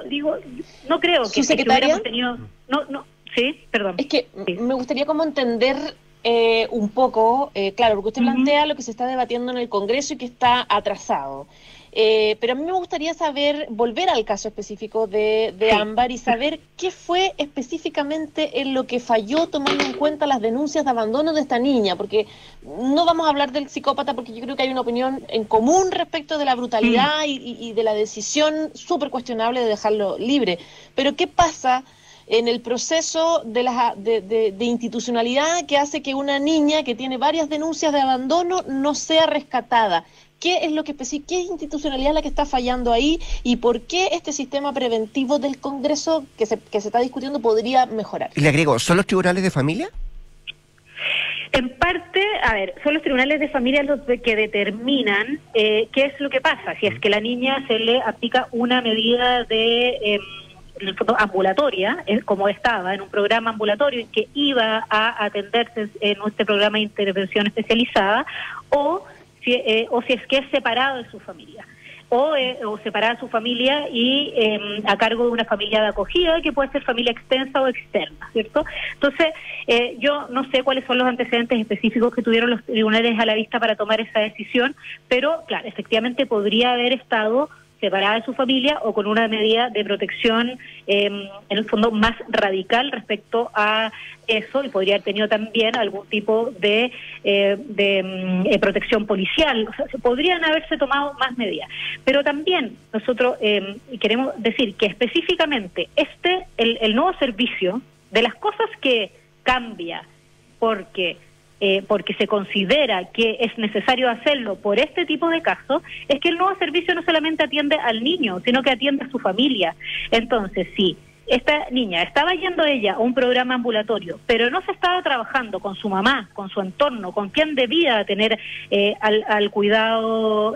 no creo que hubiéramos tenido... Sí, perdón. Es que me gustaría como entender un poco, claro, porque usted plantea lo que se está debatiendo en el Congreso y que está atrasado. Pero a mí me gustaría volver al caso específico de Ámbar y saber qué fue específicamente en lo que falló, tomando en cuenta las denuncias de abandono de esta niña, porque no vamos a hablar del psicópata, porque yo creo que hay una opinión en común respecto de la brutalidad y de la decisión súper cuestionable de dejarlo libre. Pero ¿qué pasa en el proceso de institucionalidad que hace que una niña que tiene varias denuncias de abandono no sea rescatada? ¿Qué es qué institucionalidad es la que está fallando ahí, y por qué este sistema preventivo del Congreso que se está discutiendo podría mejorar? Y le agrego, ¿son los tribunales de familia? En parte, son los tribunales de familia los que determinan qué es lo que pasa. Si es que la niña se le aplica una medida de ambulatoria, como estaba en un programa ambulatorio que iba a atenderse en este programa de intervención especializada, o si es que es separado de su familia, o separada de su familia y a cargo de una familia de acogida, que puede ser familia extensa o externa, ¿cierto? Entonces, yo no sé cuáles son los antecedentes específicos que tuvieron los tribunales a la vista para tomar esa decisión, pero, claro, efectivamente podría haber estado separada de su familia o con una medida de protección en el fondo más radical respecto a eso, y podría haber tenido también algún tipo de protección policial. O sea, podrían haberse tomado más medidas. Pero también nosotros queremos decir que específicamente el nuevo servicio, de las cosas que cambia porque se considera que es necesario hacerlo por este tipo de casos, es que el nuevo servicio no solamente atiende al niño, sino que atiende a su familia. Entonces, si esta niña estaba yendo ella a un programa ambulatorio, pero no se estaba trabajando con su mamá, con su entorno, con quien debía tener al cuidado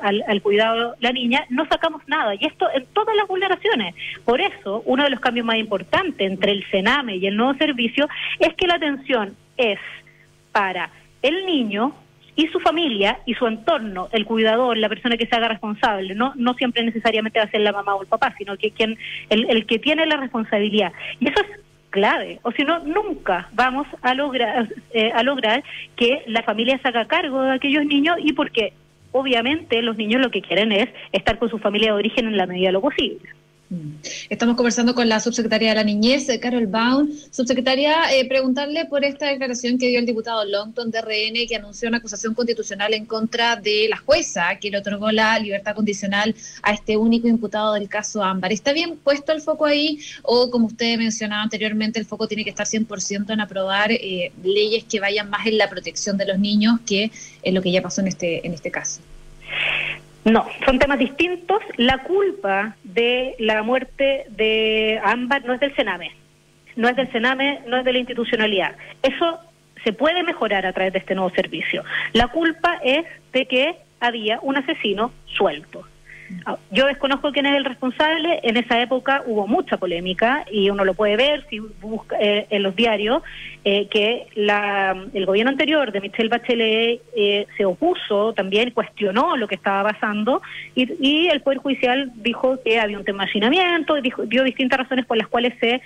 la niña, no sacamos nada. Y esto en todas las vulneraciones. Por eso, uno de los cambios más importantes entre el Sename y el nuevo servicio es que la atención es para el niño y su familia y su entorno, el cuidador, la persona que se haga responsable, no siempre necesariamente va a ser la mamá o el papá, sino que el que tiene la responsabilidad. Y eso es clave, o si no, nunca vamos a lograr que la familia se haga cargo de aquellos niños, y porque obviamente los niños lo que quieren es estar con su familia de origen en la medida de lo posible. Estamos conversando con la subsecretaria de la Niñez, Carol Baum. Subsecretaria, preguntarle por esta declaración que dio el diputado Longton de RN, que anunció una acusación constitucional en contra de la jueza que le otorgó la libertad condicional a este único imputado del caso Ámbar. ¿Está bien puesto el foco ahí, o como usted mencionaba anteriormente, el foco tiene que estar 100% en aprobar leyes que vayan más en la protección de los niños que en lo que ya pasó en este caso? No, son temas distintos. La culpa de la muerte de Ámbar no es del Sename, no es de la institucionalidad. Eso se puede mejorar a través de este nuevo servicio. La culpa es de que había un asesino suelto. Yo desconozco quién es el responsable. En esa época hubo mucha polémica, y uno lo puede ver si busca en los diarios, que el gobierno anterior de Michelle Bachelet se opuso, también cuestionó lo que estaba pasando, y el Poder Judicial dijo que había un tema de hacinamiento, dio distintas razones por las cuales se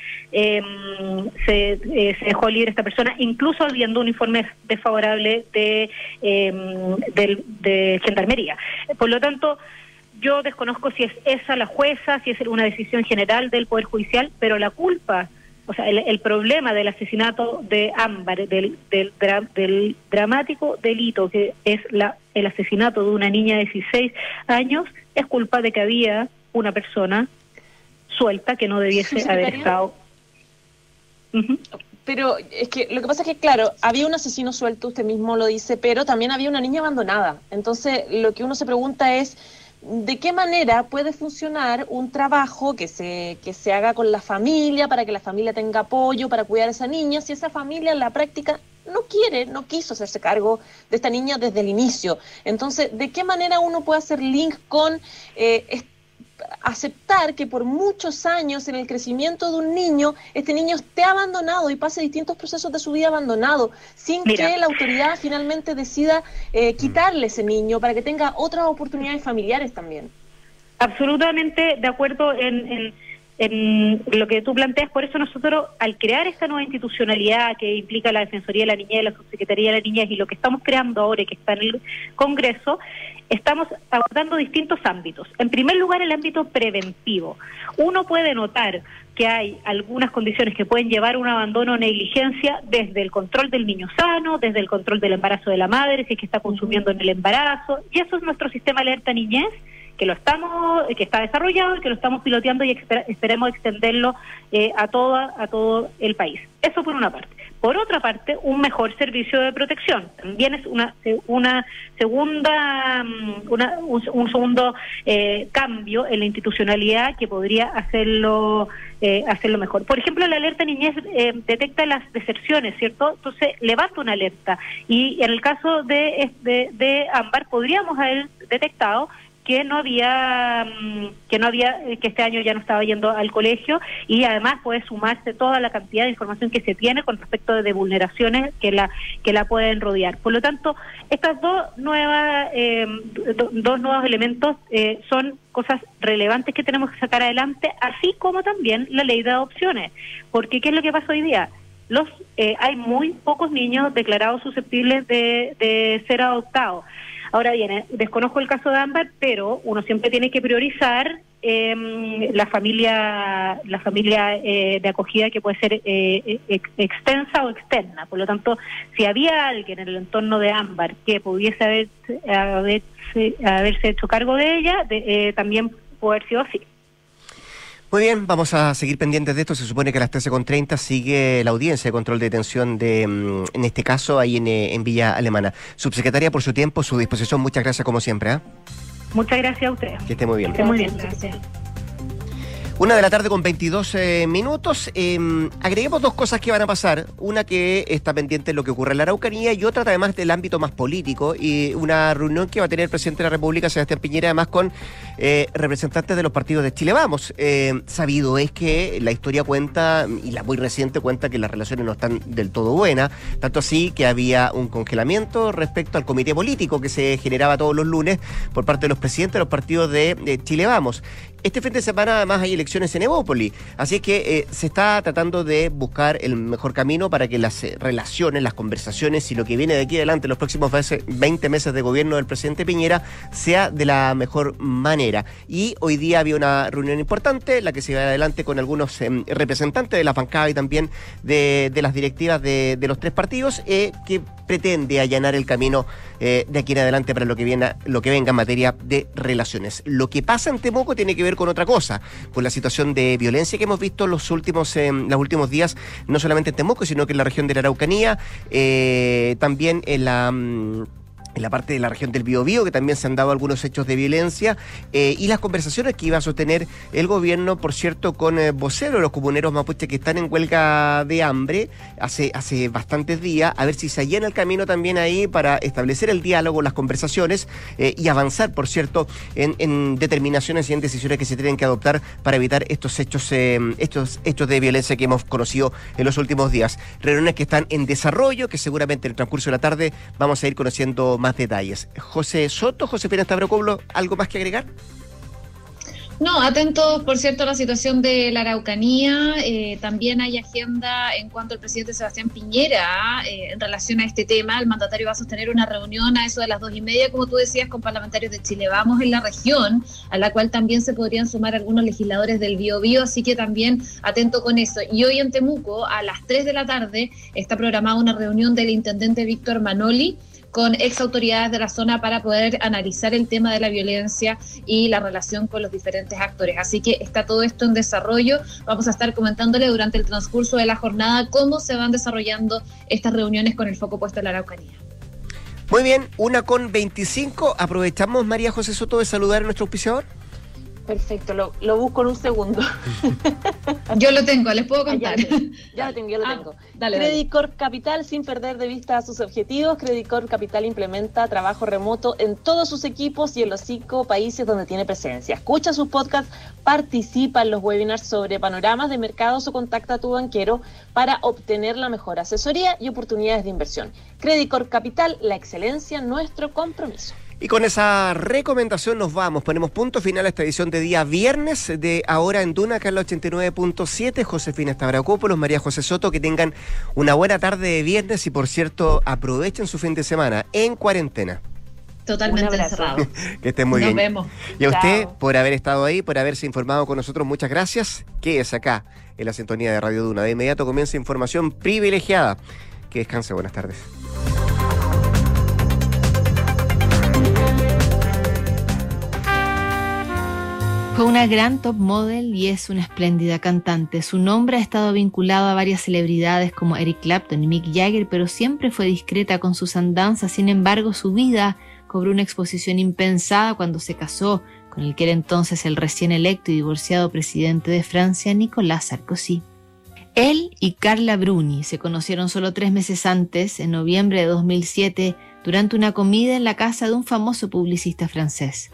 dejó libre esta persona, incluso habiendo un informe desfavorable de Gendarmería. Por lo tanto, yo desconozco si es esa la jueza, si es una decisión general del Poder Judicial, pero la culpa, o sea, el problema del asesinato de Ámbar, del dramático delito que es el asesinato de una niña de 16 años, es culpa de que había una persona suelta que no debiese haber estado. Pero es que lo que pasa es que, claro, había un asesino suelto, usted mismo lo dice, pero también había una niña abandonada. Entonces, lo que uno se pregunta es, ¿de qué manera puede funcionar un trabajo que se haga con la familia, para que la familia tenga apoyo, para cuidar a esa niña, si esa familia en la práctica no quiso hacerse cargo de esta niña desde el inicio? Entonces, ¿de qué manera uno puede hacer link con aceptar que por muchos años en el crecimiento de un niño, este niño esté abandonado y pase distintos procesos de su vida abandonado, sin que la autoridad finalmente decida quitarle ese niño para que tenga otras oportunidades familiares también? Absolutamente de acuerdo en lo que tú planteas. Por eso nosotros, al crear esta nueva institucionalidad que implica la Defensoría de la Niñez, la Subsecretaría de la Niñez, y lo que estamos creando ahora y que está en el Congreso, estamos abordando distintos ámbitos. En primer lugar, el ámbito preventivo. Uno puede notar que hay algunas condiciones que pueden llevar a un abandono o negligencia, desde el control del niño sano, desde el control del embarazo de la madre, si es que está consumiendo en el embarazo, y eso es nuestro sistema Alerta Niñez, que está desarrollado y que lo estamos piloteando, y esperemos extenderlo a todo el país. Eso por una parte. Por otra parte, un mejor servicio de protección. También es un segundo cambio en la institucionalidad que podría hacerlo mejor. Por ejemplo, la Alerta Niñez detecta las deserciones, ¿cierto? Entonces levanta una alerta, y en el caso de Ámbar podríamos haber detectado que este año ya no estaba yendo al colegio, y además puede sumarse toda la cantidad de información que se tiene con respecto de vulneraciones que la pueden rodear. Por lo tanto, estas dos nuevos elementos son cosas relevantes que tenemos que sacar adelante, así como también la ley de adopciones, porque ¿qué es lo que pasa hoy día? Hay muy pocos niños declarados susceptibles de ser adoptados. Ahora bien, desconozco el caso de Ámbar, pero uno siempre tiene que priorizar la familia de acogida, que puede ser extensa o externa. Por lo tanto, si había alguien en el entorno de Ámbar que pudiese haberse hecho cargo de ella, también puede haber sido así. Muy bien, vamos a seguir pendientes de esto. Se supone que a las 13:30 sigue la audiencia de control de detención en este caso, ahí en Villa Alemana. Subsecretaria, por su tiempo, su disposición, muchas gracias como siempre. Muchas gracias a usted. Que esté muy bien. Que esté muy bien. Gracias. 1:22 agreguemos dos cosas que van a pasar. Una que está pendiente de lo que ocurre en la Araucanía y otra además del ámbito más político, y una reunión que va a tener el presidente de la República, Sebastián Piñera, además con representantes de los partidos de Chile Vamos. Sabido es que la historia cuenta, y la muy reciente cuenta, que las relaciones no están del todo buenas, tanto así que había un congelamiento respecto al comité político que se generaba todos los lunes por parte de los presidentes de los partidos de Chile Vamos. Este fin de semana además hay elecciones en Evópoli, así es que se está tratando de buscar el mejor camino para que las relaciones, las conversaciones y lo que viene de aquí adelante, los próximos 20 meses de gobierno del presidente Piñera, sea de la mejor manera. Y hoy día había una reunión importante, la que se va adelante con algunos representantes de la bancada y también de las directivas de los tres partidos, que pretende allanar el camino de aquí en adelante para lo que venga en materia de relaciones. Lo que pasa en Temuco tiene que ver con otra cosa, con la situación de violencia que hemos visto los últimos días, no solamente en Temuco, sino que en la región de la Araucanía, también en la parte de la región del Biobío, que también se han dado algunos hechos de violencia, y las conversaciones que iba a sostener el gobierno, por cierto, con voceros de los comuneros mapuches que están en huelga de hambre hace bastantes días, a ver si se allana el camino también ahí para establecer el diálogo, las conversaciones, y avanzar, por cierto, en determinaciones y en decisiones que se tienen que adoptar para evitar estos hechos de violencia que hemos conocido en los últimos días. Reuniones que están en desarrollo, que seguramente en el transcurso de la tarde vamos a ir conociendo más detalles. José Soto, Josefina Stavrakopoulos, ¿algo más que agregar? No, atentos, por cierto, a la situación de la Araucanía. También hay agenda en cuanto al presidente Sebastián Piñera en relación a este tema. El mandatario va a sostener una reunión a eso de las 2:30, como tú decías, con parlamentarios de Chile Vamos en la región, a la cual también se podrían sumar algunos legisladores del Biobío, así que también atento con eso. Y hoy en Temuco, a las 3 de la tarde, está programada una reunión del intendente Víctor Manoli con ex autoridades de la zona para poder analizar el tema de la violencia y la relación con los diferentes actores. Así que está todo esto en desarrollo. Vamos a estar comentándole durante el transcurso de la jornada cómo se van desarrollando estas reuniones con el foco puesto en la Araucanía. Muy bien, 1:25. Aprovechamos, María José Soto, de saludar a nuestro auspiciador. Perfecto, lo busco en un segundo. Yo lo tengo, les puedo contar. Ya lo tengo. Dale. Credit Corp Capital, sin perder de vista sus objetivos. Credit Corp Capital implementa trabajo remoto en todos sus equipos y en los 5 países donde tiene presencia. Escucha sus podcasts, participa en los webinars sobre panoramas de mercados o contacta a tu banquero para obtener la mejor asesoría y oportunidades de inversión. Credit Corp Capital, la excelencia, nuestro compromiso. Y con esa recomendación nos vamos. Ponemos punto final a esta edición de día viernes de Ahora en Duna, acá en la 89.7. Josefina Stavrakopoulos, María José Soto, que tengan una buena tarde de viernes y, por cierto, aprovechen su fin de semana en cuarentena. Totalmente encerrado. Que estén muy bien. Nos vemos. Y a usted, por haber estado ahí, por haberse informado con nosotros, muchas gracias. Quédese acá en la sintonía de Radio Duna. De inmediato comienza información privilegiada. Que descanse. Buenas tardes. Fue una gran top model y es una espléndida cantante. Su nombre ha estado vinculado a varias celebridades como Eric Clapton y Mick Jagger, pero siempre fue discreta con sus andanzas. Sin embargo, su vida cobró una exposición impensada cuando se casó con el que era entonces el recién electo y divorciado presidente de Francia, Nicolas Sarkozy. Él y Carla Bruni se conocieron solo 3 meses antes, en noviembre de 2007, durante una comida en la casa de un famoso publicista francés.